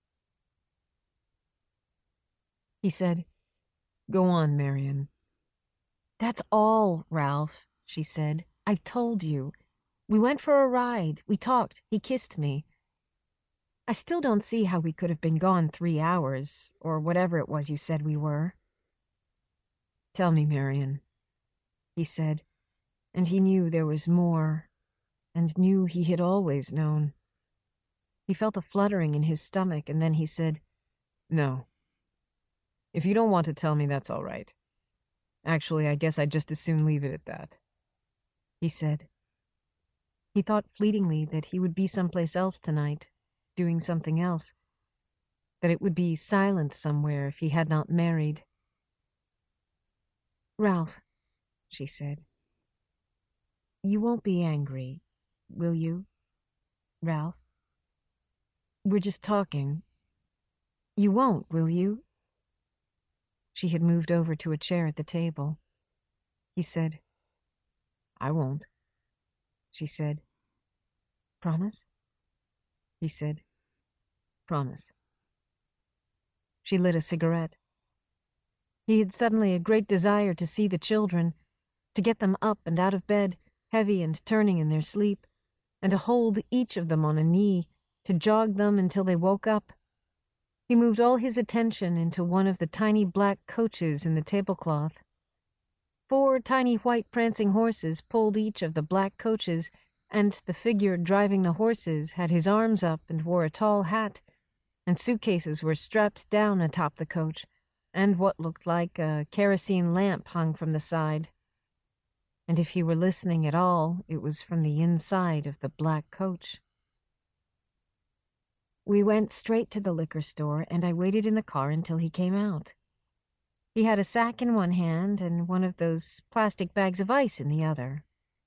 He said, go on, Marion. That's all, Ralph, she said. I told you. We went for a ride. We talked. He kissed me. I still don't see how we could have been gone three hours, or whatever it was you said we were. Tell me, Marion, he said, and he knew there was more, and knew he had always known. He felt a fluttering in his stomach, and then he said, no. If you don't want to tell me, that's all right. Actually, I guess I'd just as soon leave it at that, he said. He thought fleetingly that he would be someplace else tonight, doing something else, that it would be silent somewhere if he had not married. Ralph, she said, you won't be angry, will you, Ralph? We're just talking. You won't, will you? She had moved over to a chair at the table. He said, I won't. She said, promise? He said, promise. She lit a cigarette. He had suddenly a great desire to see the children, to get them up and out of bed, heavy and turning in their sleep, and to hold each of them on a knee, to jog them until they woke up. He moved all his attention into one of the tiny black coaches in the tablecloth. Four tiny white prancing horses pulled each of the black coaches, and the figure driving the horses had his arms up and wore a tall hat, and suitcases were strapped down atop the coach, and what looked like a kerosene lamp hung from the side. And if he were listening at all, it was from the inside of the black coach. We went straight to the liquor store, and I waited in the car until he came out. He had a sack in one hand and one of those plastic bags of ice in the other.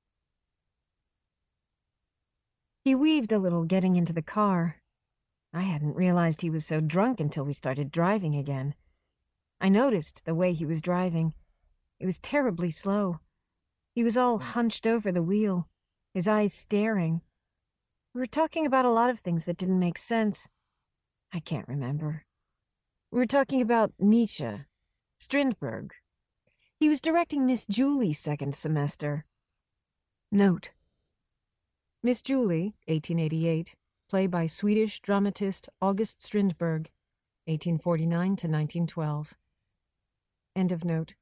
He weaved a little getting into the car. I hadn't realized he was so drunk until we started driving again. I noticed the way he was driving. It was terribly slow. He was all hunched over the wheel, his eyes staring. We were talking about a lot of things that didn't make sense. I can't remember. We were talking about Nietzsche, Strindberg. He was directing Miss Julie's second semester. Note: Miss Julie, eighteen eighty-eight, play by Swedish dramatist August Strindberg, eighteen forty-nine to nineteen twelve. End of note.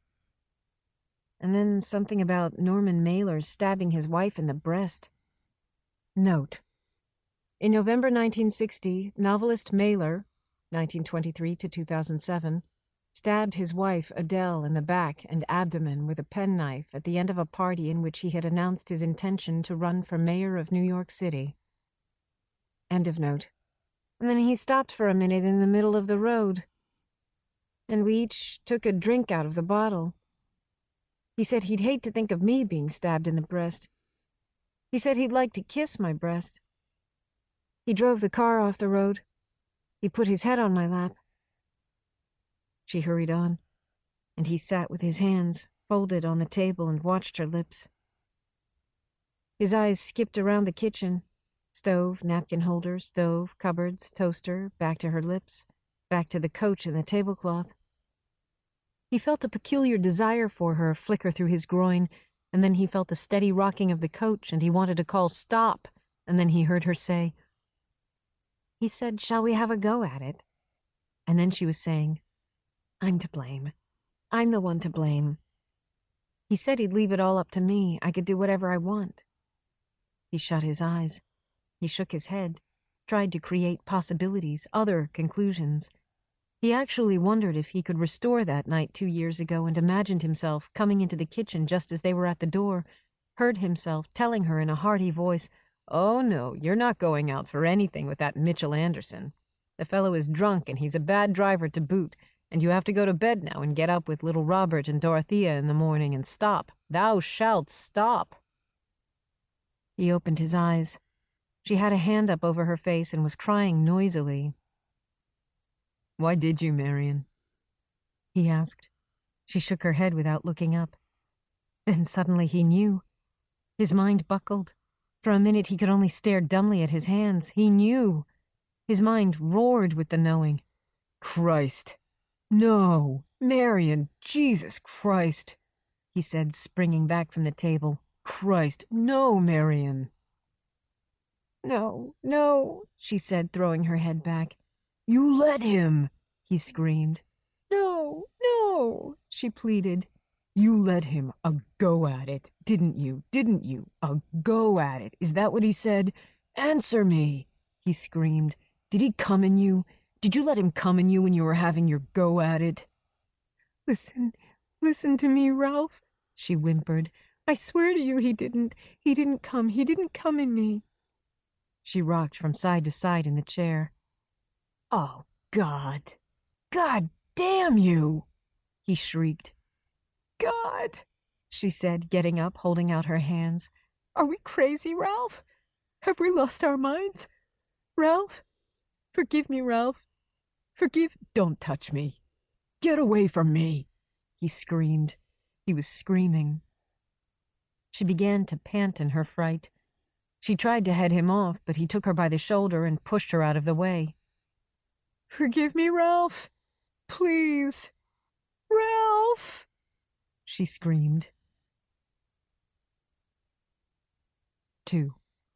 And then something about Norman Mailer stabbing his wife in the breast. Note: in November nineteen sixty, novelist Mailer, nineteen twenty-three to two thousand seven, stabbed his wife Adele in the back and abdomen with a penknife at the end of a party in which he had announced his intention to run for mayor of New York City. End of note. And then he stopped for a minute in the middle of the road, and we each took a drink out of the bottle. He said he'd hate to think of me being stabbed in the breast. He said he'd like to kiss my breast. He drove the car off the road. He put his head on my lap. She hurried on, and he sat with his hands folded on the table and watched her lips. His eyes skipped around the kitchen, stove, napkin holder, stove, cupboards, toaster, back to her lips, back to the coach and the tablecloth. He felt a peculiar desire for her flicker through his groin, and then he felt the steady rocking of the coach, and he wanted to call stop, and then he heard her say, he said, shall we have a go at it? And then she was saying, I'm to blame. I'm the one to blame. He said he'd leave it all up to me. I could do whatever I want. He shut his eyes. He shook his head, tried to create possibilities, other conclusions. He actually wondered if he could restore that night two years ago and imagined himself coming into the kitchen just as they were at the door, heard himself telling her in a hearty voice, oh, no, you're not going out for anything with that Mitchell Anderson. The fellow is drunk, and he's a bad driver to boot, and you have to go to bed now and get up with little Robert and Dorothea in the morning and stop. Thou shalt stop. He opened his eyes. She had a hand up over her face and was crying noisily. Why did you, Marion? He asked. She shook her head without looking up. Then suddenly he knew. His mind buckled. For a minute he could only stare dumbly at his hands. He knew. His mind roared with the knowing. Christ. No. Marion. Jesus Christ. He said, springing back from the table. Christ. No, Marion. No, no, she said, throwing her head back. You let him, he screamed. No, no, she pleaded. You let him a go at it, didn't you? Didn't you? A go at it. Is that what he said? Answer me, he screamed. Did he come in you? Did you let him come in you when you were having your go at it? Listen, listen to me, Ralph, she whimpered. I swear to you he didn't. He didn't come. He didn't come in me. She rocked from side to side in the chair. Oh, God. God damn you, he shrieked. God, she said, getting up, holding out her hands. Are we crazy, Ralph? Have we lost our minds? Ralph? Forgive me, Ralph. Forgive... Don't touch me. Get away from me, he screamed. He was screaming. She began to pant in her fright. She tried to head him off, but he took her by the shoulder and pushed her out of the way. Forgive me, Ralph. Please. Ralph, she screamed. Two.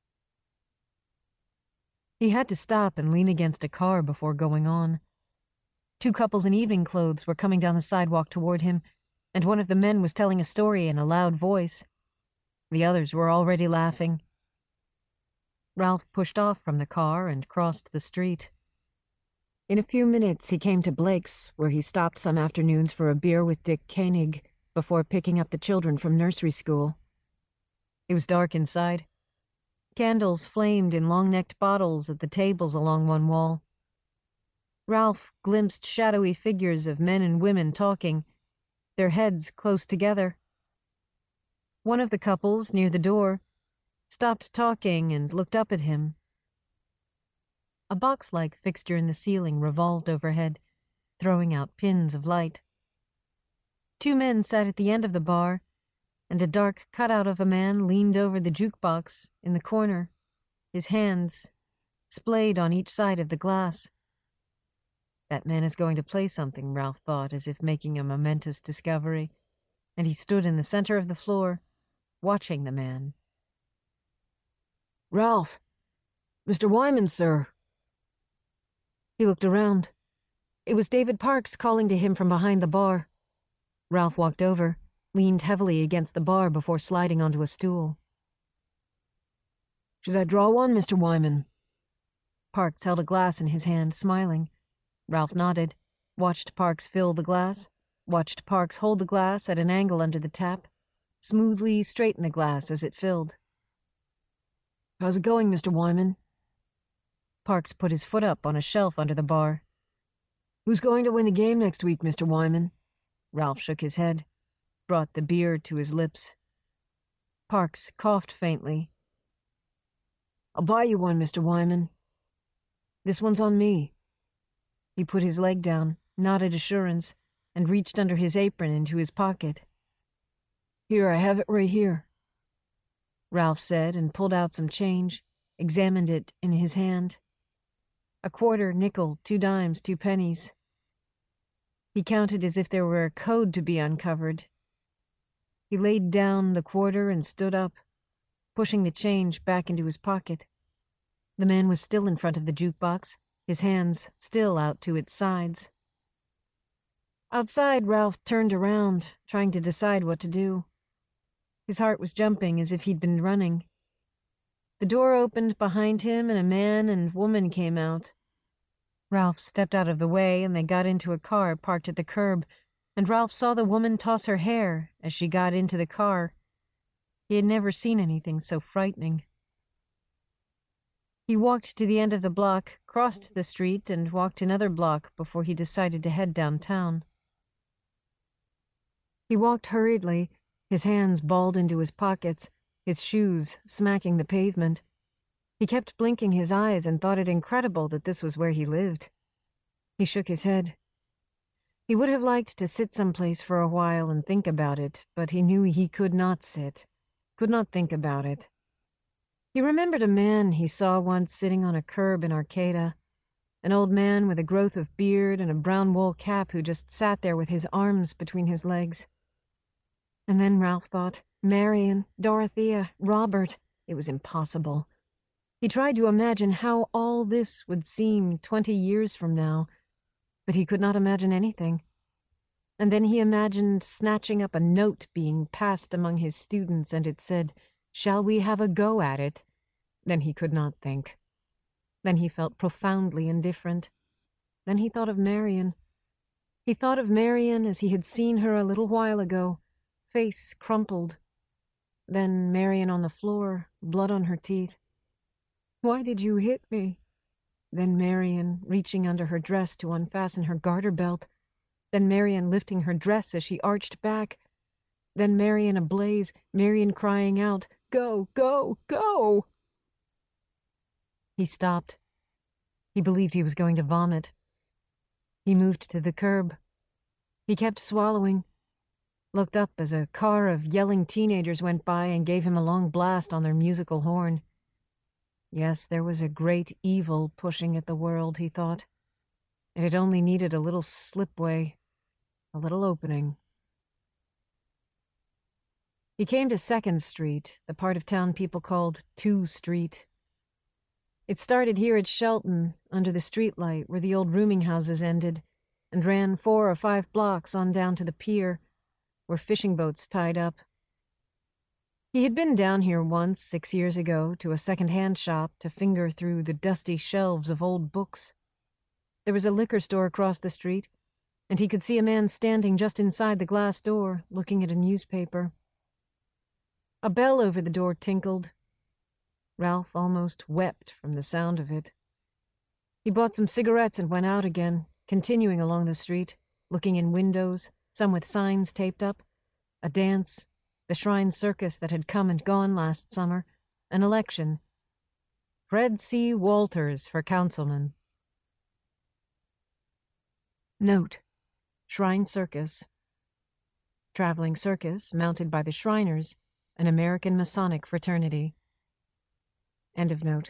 He had to stop and lean against a car before going on. Two couples in evening clothes were coming down the sidewalk toward him, and one of the men was telling a story in a loud voice. The others were already laughing. Ralph pushed off from the car and crossed the street. In a few minutes he came to Blake's, where he stopped some afternoons for a beer with Dick Koenig before picking up the children from nursery school. It was dark inside. Candles flamed in long-necked bottles at the tables along one wall. Ralph glimpsed shadowy figures of men and women talking, their heads close together. One of the couples, near the door, stopped talking and looked up at him. A box-like fixture in the ceiling revolved overhead, throwing out pins of light. Two men sat at the end of the bar, and a dark cutout of a man leaned over the jukebox in the corner, his hands splayed on each side of the glass. That man is going to play something, Ralph thought, as if making a momentous discovery, and he stood in the center of the floor, watching the man. Ralph! Mister Wyman, sir! He looked around. It was David Parks calling to him from behind the bar. Ralph walked over, leaned heavily against the bar before sliding onto a stool. Should I draw one, Mister Wyman? Parks held a glass in his hand, smiling. Ralph nodded, watched Parks fill the glass, watched Parks hold the glass at an angle under the tap, smoothly straighten the glass as it filled. How's it going, Mister Wyman? Parks put his foot up on a shelf under the bar. Who's going to win the game next week, Mister Wyman? Ralph shook his head, brought the beer to his lips. Parks coughed faintly. I'll buy you one, Mister Wyman. This one's on me. He put his leg down, nodded assurance, and reached under his apron into his pocket. Here, I have it right here, Ralph said, and pulled out some change, examined it in his hand. A quarter, nickel, two dimes, two pennies. He counted as if there were a code to be uncovered. He laid down the quarter and stood up, pushing the change back into his pocket. The man was still in front of the jukebox, his hands still out to its sides. Outside, Ralph turned around, trying to decide what to do. His heart was jumping as if he'd been running. The door opened behind him and a man and woman came out. Ralph stepped out of the way and they got into a car parked at the curb, and Ralph saw the woman toss her hair as she got into the car. He had never seen anything so frightening. He walked to the end of the block, crossed the street, and walked another block before he decided to head downtown. He walked hurriedly, his hands balled into his pockets, his shoes smacking the pavement. He kept blinking his eyes and thought it incredible that this was where he lived. He shook his head. He would have liked to sit someplace for a while and think about it, but he knew he could not sit, could not think about it. He remembered a man he saw once sitting on a curb in Arcata, an old man with a growth of beard and a brown wool cap who just sat there with his arms between his legs. And then Ralph thought, Marion, Dorothea, Robert. It was impossible. He tried to imagine how all this would seem twenty years from now, but he could not imagine anything. And then he imagined snatching up a note being passed among his students, and it said, "Shall we have a go at it?" Then he could not think. Then he felt profoundly indifferent. Then he thought of Marion. He thought of Marion as he had seen her a little while ago, face crumpled. Then Marion on the floor, blood on her teeth. "Why did you hit me?" Then Marion reaching under her dress to unfasten her garter belt. Then Marion lifting her dress as she arched back. Then Marion ablaze, Marion crying out, "Go, go, go!" He stopped. He believed he was going to vomit. He moved to the curb. He kept swallowing, looked up as a car of yelling teenagers went by and gave him a long blast on their musical horn. Yes, there was a great evil pushing at the world, he thought. And it only needed a little slipway, a little opening. He came to Second Street, the part of town people called Two Street. It started here at Shelton, under the streetlight where the old rooming houses ended, and ran four or five blocks on down to the pier, where fishing boats tied up. He had been down here once, six years ago, to a second-hand shop to finger through the dusty shelves of old books. There was a liquor store across the street, and he could see a man standing just inside the glass door, looking at a newspaper. A bell over the door tinkled. Ralph almost wept from the sound of it. He bought some cigarettes and went out again, continuing along the street, looking in windows, some with signs taped up, a dance, the Shrine Circus that had come and gone last summer, an election. Fred C. Walters for councilman. Note: Shrine Circus. Traveling circus mounted by the Shriners, an American Masonic fraternity. End of note.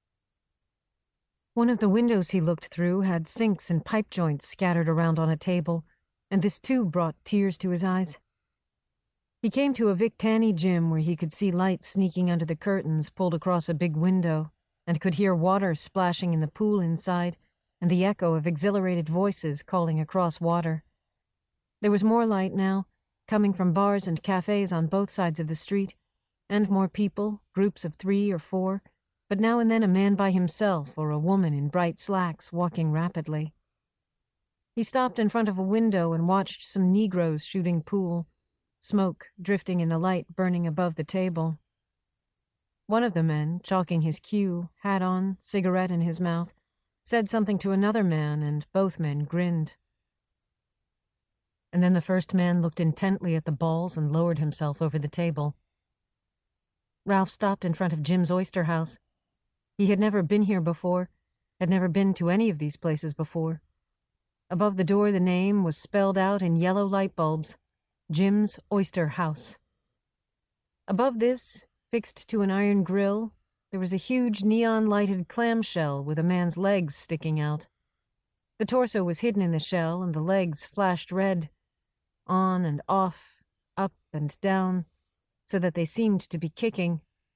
One of the windows he looked through had sinks and pipe joints scattered around on a table, and this too brought tears to his eyes. He came to a Vic Tanny gym where he could see light sneaking under the curtains pulled across a big window, and could hear water splashing in the pool inside, and the echo of exhilarated voices calling across water. There was more light now, coming from bars and cafes on both sides of the street, and more people, groups of three or four, but now and then a man by himself or a woman in bright slacks walking rapidly. He stopped in front of a window and watched some Negroes shooting pool, smoke drifting in the light burning above the table. One of the men, chalking his cue, hat on, cigarette in his mouth, said something to another man, and both men grinned. And then the first man looked intently at the balls and lowered himself over the table. Ralph stopped in front of Jim's Oyster House. He had never been here before, had never been to any of these places before. Above the door the name was spelled out in yellow light bulbs, Jim's Oyster House. Above this, fixed to an iron grill, there was a huge neon-lighted clamshell with a man's legs sticking out. The torso was hidden in the shell, and the legs flashed red, on and off, up and down, so that they seemed to be kicking.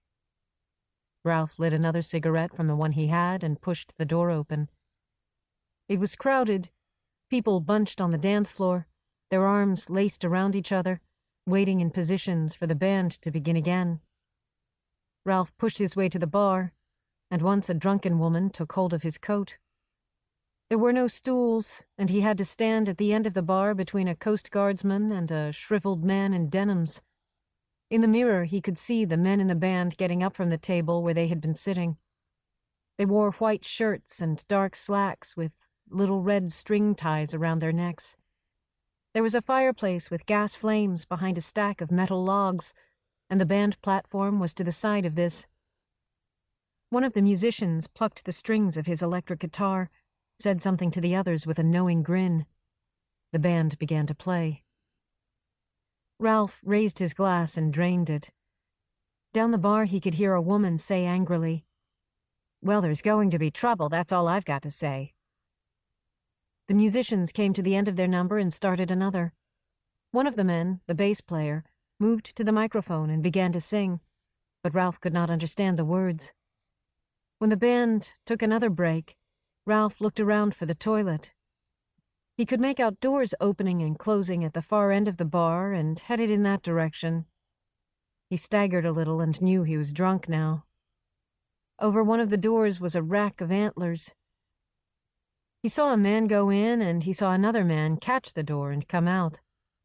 Ralph lit another cigarette from the one he had and pushed the door open. It was crowded, people bunched on the dance floor, their arms laced around each other, waiting in positions for the band to begin again. Ralph pushed his way to the bar, and once a drunken woman took hold of his coat. There were no stools, and he had to stand at the end of the bar between a Coast Guardsman and a shriveled man in denims. In the mirror he could see the men in the band getting up from the table where they had been sitting. They wore white shirts and dark slacks with little red string ties around their necks. There was a fireplace with gas flames behind a stack of metal logs, and the band platform was to the side of this. One of the musicians plucked the strings of his electric guitar, said something to the others with a knowing grin. The band began to play. Ralph raised his glass and drained it. Down the bar he could hear a woman say angrily, "Well, there's going to be trouble, that's all I've got to say." The musicians came to the end of their number and started another. One of the men, the bass player, moved to the microphone and began to sing, but Ralph could not understand the words. When the band took another break, Ralph looked around for the toilet. He could make out doors opening and closing at the far end of the bar and headed in that direction. He staggered a little and knew he was drunk now. Over one of the doors was a rack of antlers. He saw a man go in and he saw another man catch the door and come out.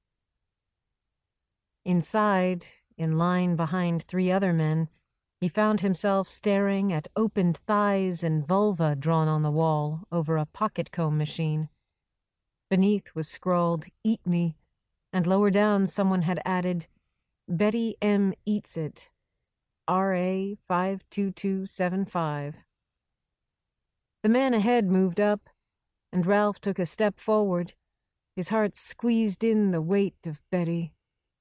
Inside, in line behind three other men, he found himself staring at opened thighs and vulva drawn on the wall over a pocket comb machine. Beneath was scrawled, "Eat me," and lower down someone had added, "Betty M. Eats It, R A five two two seven five. The man ahead moved up, and Ralph took a step forward. His heart squeezed in the weight of Betty.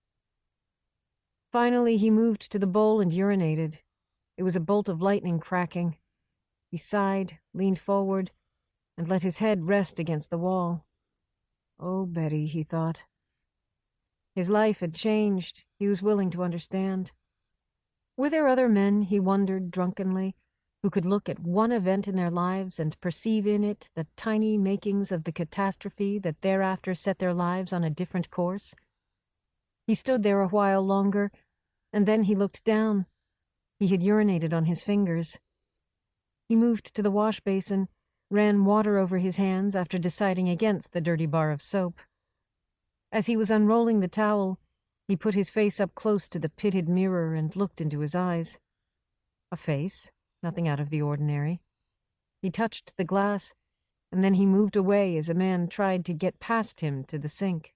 Finally, he moved to the bowl and urinated. It was a bolt of lightning cracking. He sighed, leaned forward, and let his head rest against the wall. Oh, Betty, he thought. His life had changed. He was willing to understand. Were there other men, he wondered drunkenly, who could look at one event in their lives and perceive in it the tiny makings of the catastrophe that thereafter set their lives on a different course? He stood there a while longer, and then he looked down. He had urinated on his fingers. He moved to the wash basin, ran water over his hands after deciding against the dirty bar of soap. As he was unrolling the towel, he put his face up close to the pitted mirror and looked into his eyes. A face, nothing out of the ordinary. He touched the glass, and then he moved away as a man tried to get past him to the sink.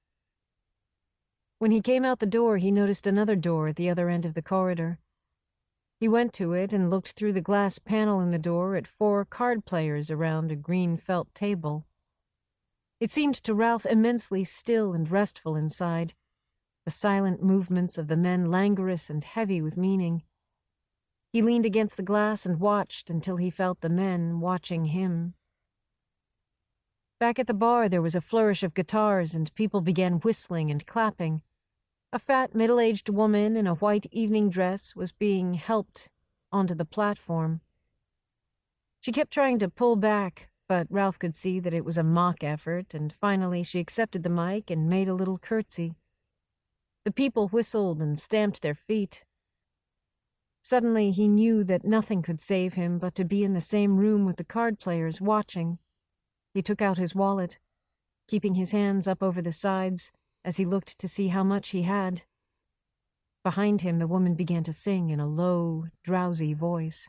When he came out the door, he noticed another door at the other end of the corridor. He went to it and looked through the glass panel in the door at four card players around a green felt table. It seemed to Ralph immensely still and restful inside, the silent movements of the men languorous and heavy with meaning. He leaned against the glass and watched until he felt the men watching him. Back at the bar there was a flourish of guitars and people began whistling and clapping. A fat, middle-aged woman in a white evening dress was being helped onto the platform. She kept trying to pull back, but Ralph could see that it was a mock effort, and finally she accepted the mic and made a little curtsy. The people whistled and stamped their feet. Suddenly he knew that nothing could save him but to be in the same room with the card players watching. He took out his wallet, keeping his hands up over the sides as he looked to see how much he had. Behind him, the woman began to sing in a low, drowsy voice.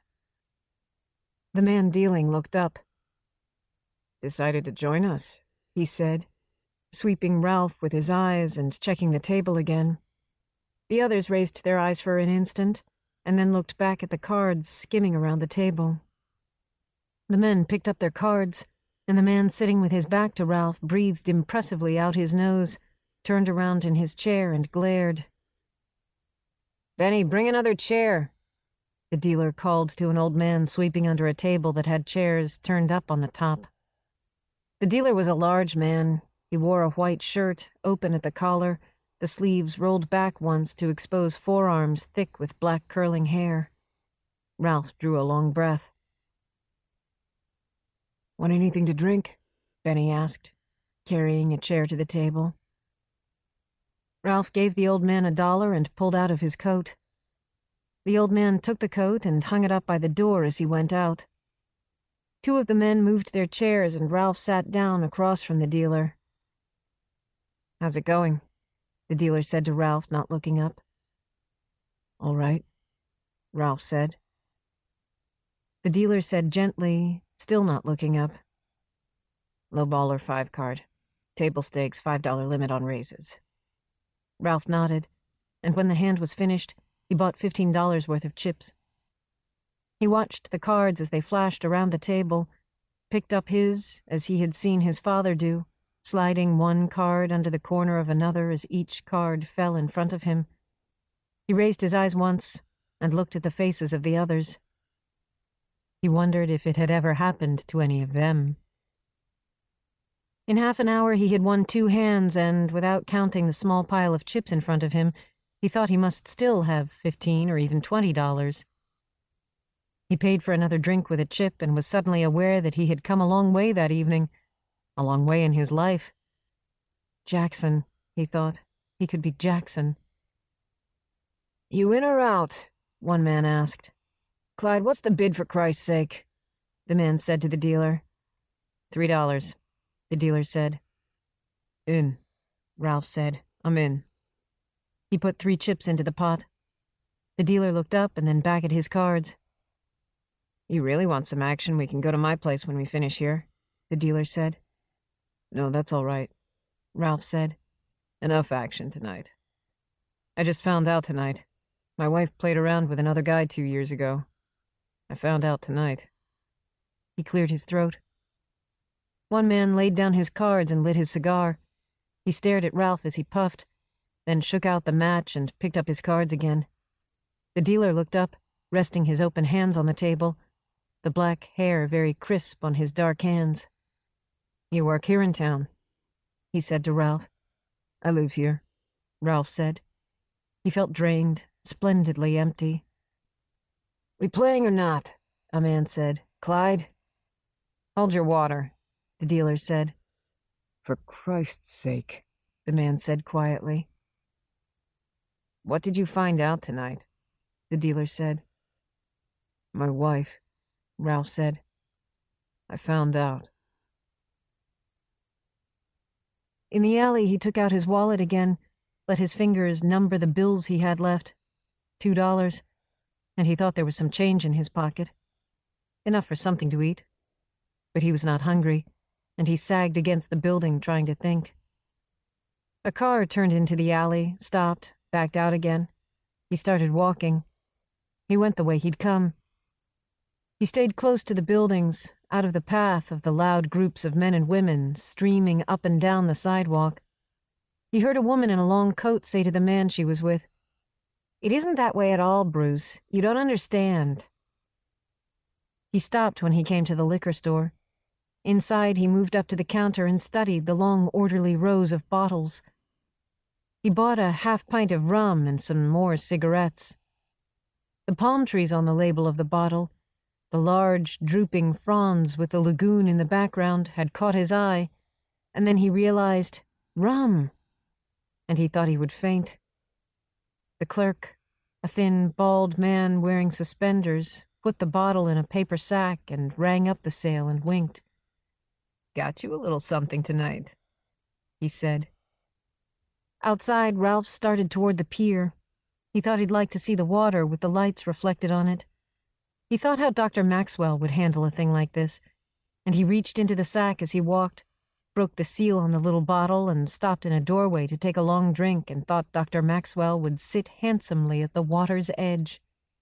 The man dealing looked up. "Decided to join us," he said, sweeping Ralph with his eyes and checking the table again. The others raised their eyes for an instant, and then looked back at the cards skimming around the table. The men picked up their cards, and the man sitting with his back to Ralph breathed impressively out his nose, turned around in his chair and glared. "Benny, bring another chair," the dealer called to an old man sweeping under a table that had chairs turned up on the top. The dealer was a large man. He wore a white shirt, open at the collar, the sleeves rolled back once to expose forearms thick with black curling hair. Ralph drew a long breath. "Want anything to drink?" Benny asked, carrying a chair to the table. Ralph gave the old man a dollar and pulled out of his coat. The old man took the coat and hung it up by the door as he went out. Two of the men moved their chairs and Ralph sat down across from the dealer. "How's it going?" the dealer said to Ralph, not looking up. "All right," Ralph said. The dealer said gently, still not looking up, "Low ball or five card. Table stakes, five dollar limit on raises." Ralph nodded, and when the hand was finished, he bought fifteen dollars worth of chips. He watched the cards as they flashed around the table, picked up his as he had seen his father do, sliding one card under the corner of another as each card fell in front of him. He raised his eyes once and looked at the faces of the others. He wondered if it had ever happened to any of them. In half an hour he had won two hands, and without counting the small pile of chips in front of him, he thought he must still have fifteen or even twenty dollars. He paid for another drink with a chip and was suddenly aware that he had come a long way that evening, a long way in his life. Jackson, he thought. He could be Jackson. "You in or out?" one man asked. "Clyde, what's the bid for Christ's sake?" the man said to the dealer. Three dollars, the dealer said. "In," Ralph said. "I'm in." He put three chips into the pot. The dealer looked up and then back at his cards. "You really want some action? We can go to my place when we finish here," the dealer said. "No, that's all right," Ralph said. "Enough action tonight. I just found out tonight. My wife played around with another guy two years ago. I found out tonight." He cleared his throat. One man laid down his cards and lit his cigar. He stared at Ralph as he puffed, then shook out the match and picked up his cards again. The dealer looked up, resting his open hands on the table, the black hair very crisp on his dark hands. "You work here in town?" he said to Ralph. "I live here," Ralph said. He felt drained, splendidly empty. "We playing or not?" a man said. "Clyde?" "Hold your water," the dealer said. "For Christ's sake," the man said quietly. "What did you find out tonight?" the dealer said. "My wife," Ralph said. "I found out." In the alley, he took out his wallet again, let his fingers number the bills he had left. Two dollars, and he thought there was some change in his pocket. Enough for something to eat. But he was not hungry, and he sagged against the building trying to think. A car turned into the alley, stopped, backed out again. He started walking. He went the way he'd come. He stayed close to the buildings, out of the path of the loud groups of men and women streaming up and down the sidewalk. He heard a woman in a long coat say to the man she was with, "It isn't that way at all, Bruce. You don't understand." He stopped when he came to the liquor store. Inside, he moved up to the counter and studied the long, orderly rows of bottles. He bought a half pint of rum and some more cigarettes. The palm trees on the label of the bottle, the large, drooping fronds with the lagoon in the background, had caught his eye, and then he realized, rum! And he thought he would faint. The clerk, a thin, bald man wearing suspenders, put the bottle in a paper sack and rang up the sale and winked. "Got you a little something tonight," he said. Outside, Ralph started toward the pier. He thought he'd like to see the water with the lights reflected on it. He thought how Doctor Maxwell would handle a thing like this, and he reached into the sack as he walked, broke the seal on the little bottle, and stopped in a doorway to take a long drink and thought Doctor Maxwell would sit handsomely at the water's edge.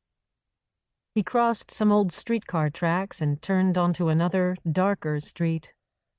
He crossed some old streetcar tracks and turned onto another, darker street.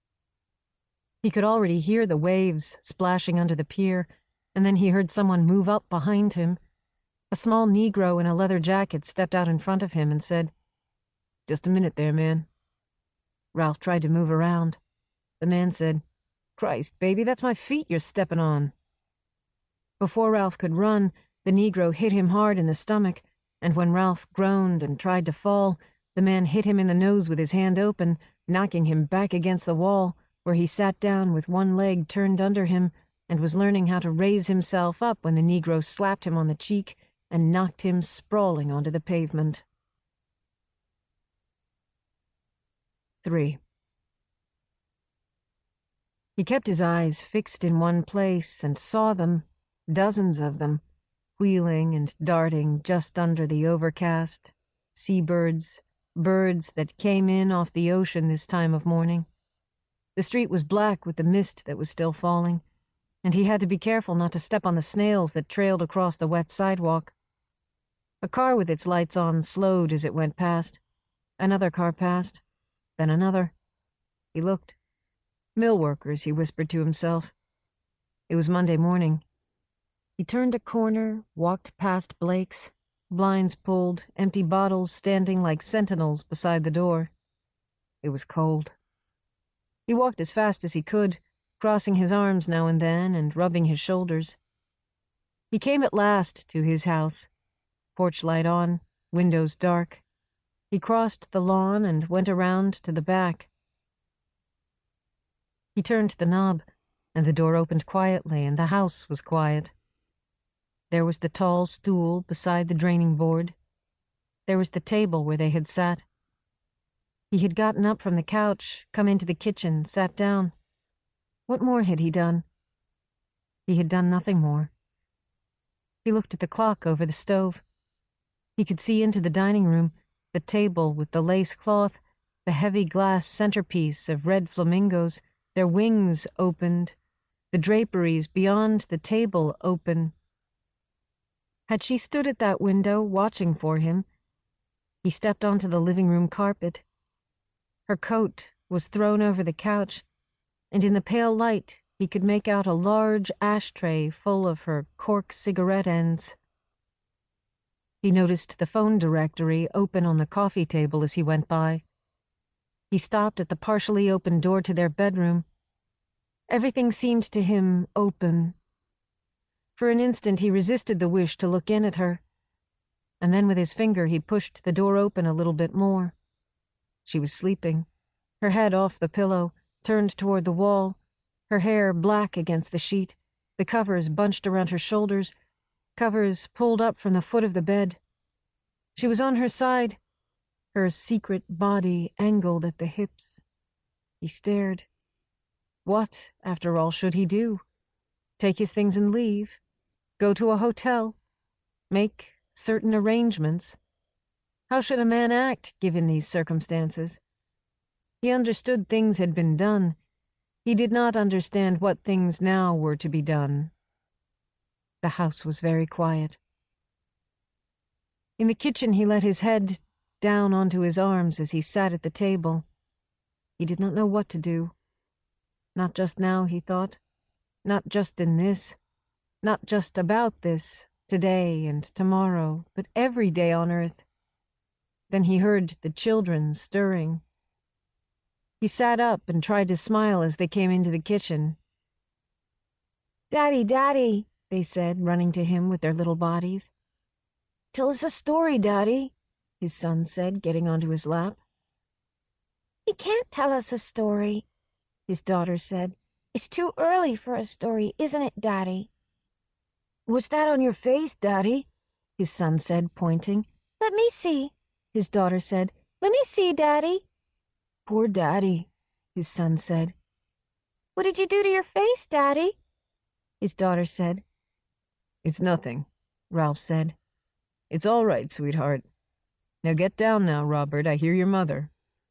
He could already hear the waves splashing under the pier, and then he heard someone move up behind him. A small Negro in a leather jacket stepped out in front of him and said, "Just a minute there, man." Ralph tried to move around. The man said, "Christ, baby, that's my feet you're stepping on." Before Ralph could run, the Negro hit him hard in the stomach, and when Ralph groaned and tried to fall, the man hit him in the nose with his hand open, knocking him back against the wall, where he sat down with one leg turned under him and was learning how to raise himself up when the Negro slapped him on the cheek and knocked him sprawling onto the pavement. Three. He kept his eyes fixed in one place and saw them, dozens of them, wheeling and darting just under the overcast, seabirds, birds that came in off the ocean this time of morning. The street was black with the mist that was still falling, and he had to be careful not to step on the snails that trailed across the wet sidewalk. A car with its lights on slowed as it went past. Another car passed, then another. He looked. Mill workers, he whispered to himself. It was Monday morning. He turned a corner, walked past Blake's, blinds pulled, empty bottles standing like sentinels beside the door. It was cold. He walked as fast as he could, crossing his arms now and then and rubbing his shoulders. He came at last to his house, porch light on, windows dark. He crossed the lawn and went around to the back. He turned the knob, and the door opened quietly, and the house was quiet. There was the tall stool beside the draining board. There was the table where they had sat. He had gotten up from the couch, come into the kitchen, sat down. What more had he done? He had done nothing more. He looked at the clock over the stove. He could see into the dining room, the table with the lace cloth, the heavy glass centerpiece of red flamingos, their wings opened, the draperies beyond the table open. Had she stood at that window, watching for him? He stepped onto the living room carpet. Her coat was thrown over the couch, and in the pale light he could make out a large ashtray full of her cork cigarette ends. He noticed the phone directory open on the coffee table as he went by. He stopped at the partially open door to their bedroom. Everything seemed to him open. For an instant he resisted the wish to look in at her, and then with his finger he pushed the door open a little bit more. She was sleeping, her head off the pillow, turned toward the wall, her hair black against the sheet, the covers bunched around her shoulders, covers pulled up from the foot of the bed. She was on her side, her secret body angled at the hips. He stared. What, after all, should he do? Take his things and leave? Go to a hotel? Make certain arrangements? How should a man act, given these circumstances? He understood things had been done. He did not understand what things now were to be done. The house was very quiet. In the kitchen he let his head down onto his arms as he sat at the table. He did not know what to do. Not just now, he thought. Not just in this. Not just about this, today and tomorrow, but every day on earth. Then he heard the children stirring. He sat up and tried to smile as they came into the kitchen. "Daddy, Daddy," they said, running to him with their little bodies. "Tell us a story, Daddy," his son said, getting onto his lap. "He can't tell us a story," his daughter said. "It's too early for a story, isn't it, Daddy?" "What's that on your face, Daddy?" his son said, pointing. "Let me see," his daughter said. "Let me see, Daddy." "Poor Daddy," his son said. "What did you do to your face, Daddy?" his daughter said. "It's nothing," Ralph said. "It's all right, sweetheart. Now get down now, Robert. I hear your mother."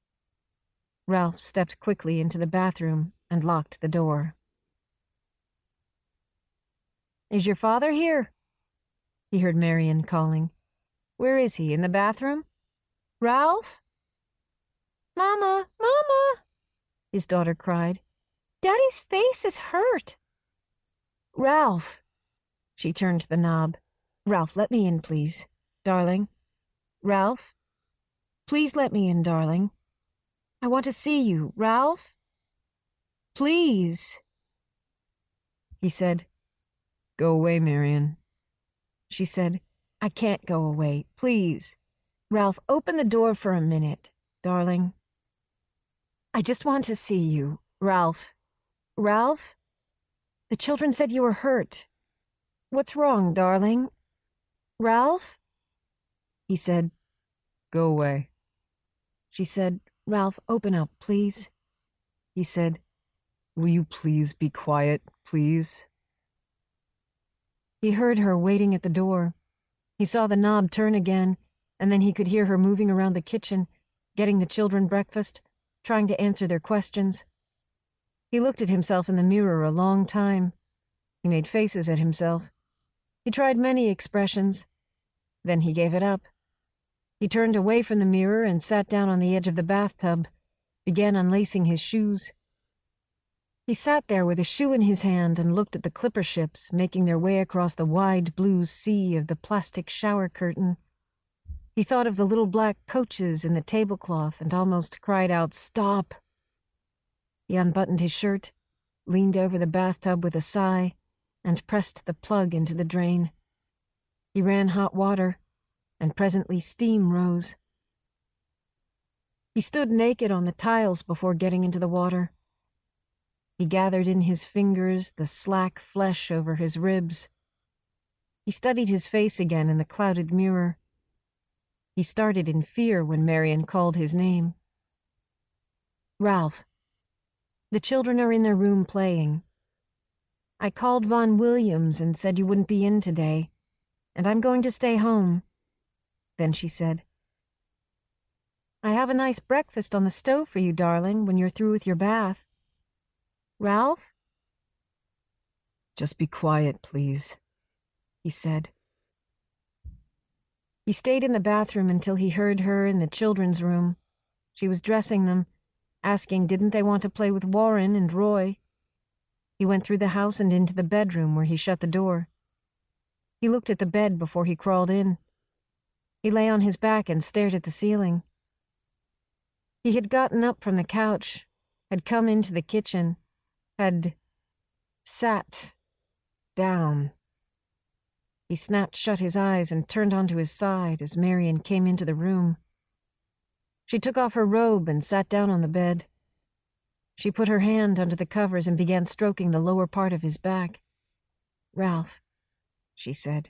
Ralph stepped quickly into the bathroom and locked the door. "Is your father here?" he heard Marion calling. "Where is he, in the bathroom? Ralph?" "Mama, Mama," his daughter cried. "Daddy's face is hurt." "Ralph." She turned the knob. "Ralph, let me in, please. Darling. Ralph? Please let me in, darling. I want to see you. Ralph? Please." He said, "Go away, Marion." She said, "I can't go away. Please. Ralph, open the door for a minute, darling. I just want to see you. Ralph. Ralph? The children said you were hurt. What's wrong, darling? Ralph?" He said, "Go away." She said, "Ralph, open up, please." He said, "Will you please be quiet, please?" He heard her waiting at the door. He saw the knob turn again, and then he could hear her moving around the kitchen, getting the children breakfast, trying to answer their questions. He looked at himself in the mirror a long time. He made faces at himself. He tried many expressions. Then he gave it up. He turned away from the mirror and sat down on the edge of the bathtub. began unlacing his shoes. He sat there with a shoe in his hand and looked at the clipper ships making their way across the wide blue sea of the plastic shower curtain. He thought of the little black coaches in the tablecloth and almost cried out, "Stop!" He unbuttoned his shirt, leaned over the bathtub with a sigh, and pressed the plug into the drain. He ran hot water, and presently steam rose. He stood naked on the tiles before getting into the water. He gathered in his fingers the slack flesh over his ribs. He studied his face again in the clouded mirror. He started in fear when Marion called his name. "Ralph, the children are in their room playing. I called Von Williams and said you wouldn't be in today, and I'm going to stay home." Then she said, "I have a nice breakfast on the stove for you, darling, when you're through with your bath. Ralph?" "Just be quiet, please," he said. He stayed in the bathroom until he heard her in the children's room. She was dressing them, asking didn't they want to play with Warren and Roy. He went through the house and into the bedroom where he shut the door. He looked at the bed before he crawled in. He lay on his back and stared at the ceiling. He had gotten up from the couch, had come into the kitchen, had sat down. He snapped shut his eyes and turned onto his side as Marion came into the room. She took off her robe and sat down on the bed. She put her hand under the covers and began stroking the lower part of his back. "Ralph," she said.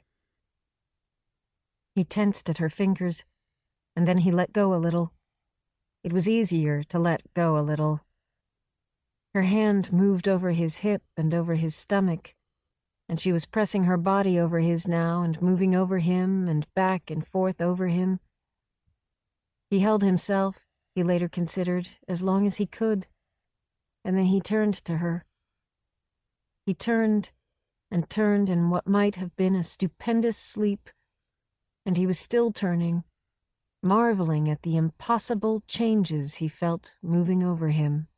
He tensed at her fingers, and then he let go a little. It was easier to let go a little. Her hand moved over his hip and over his stomach, and she was pressing her body over his now and moving over him and back and forth over him. He held himself, he later considered, as long as he could, and then he turned to her. He turned and turned in what might have been a stupendous sleep, and he was still turning, marveling at the impossible changes he felt moving over him.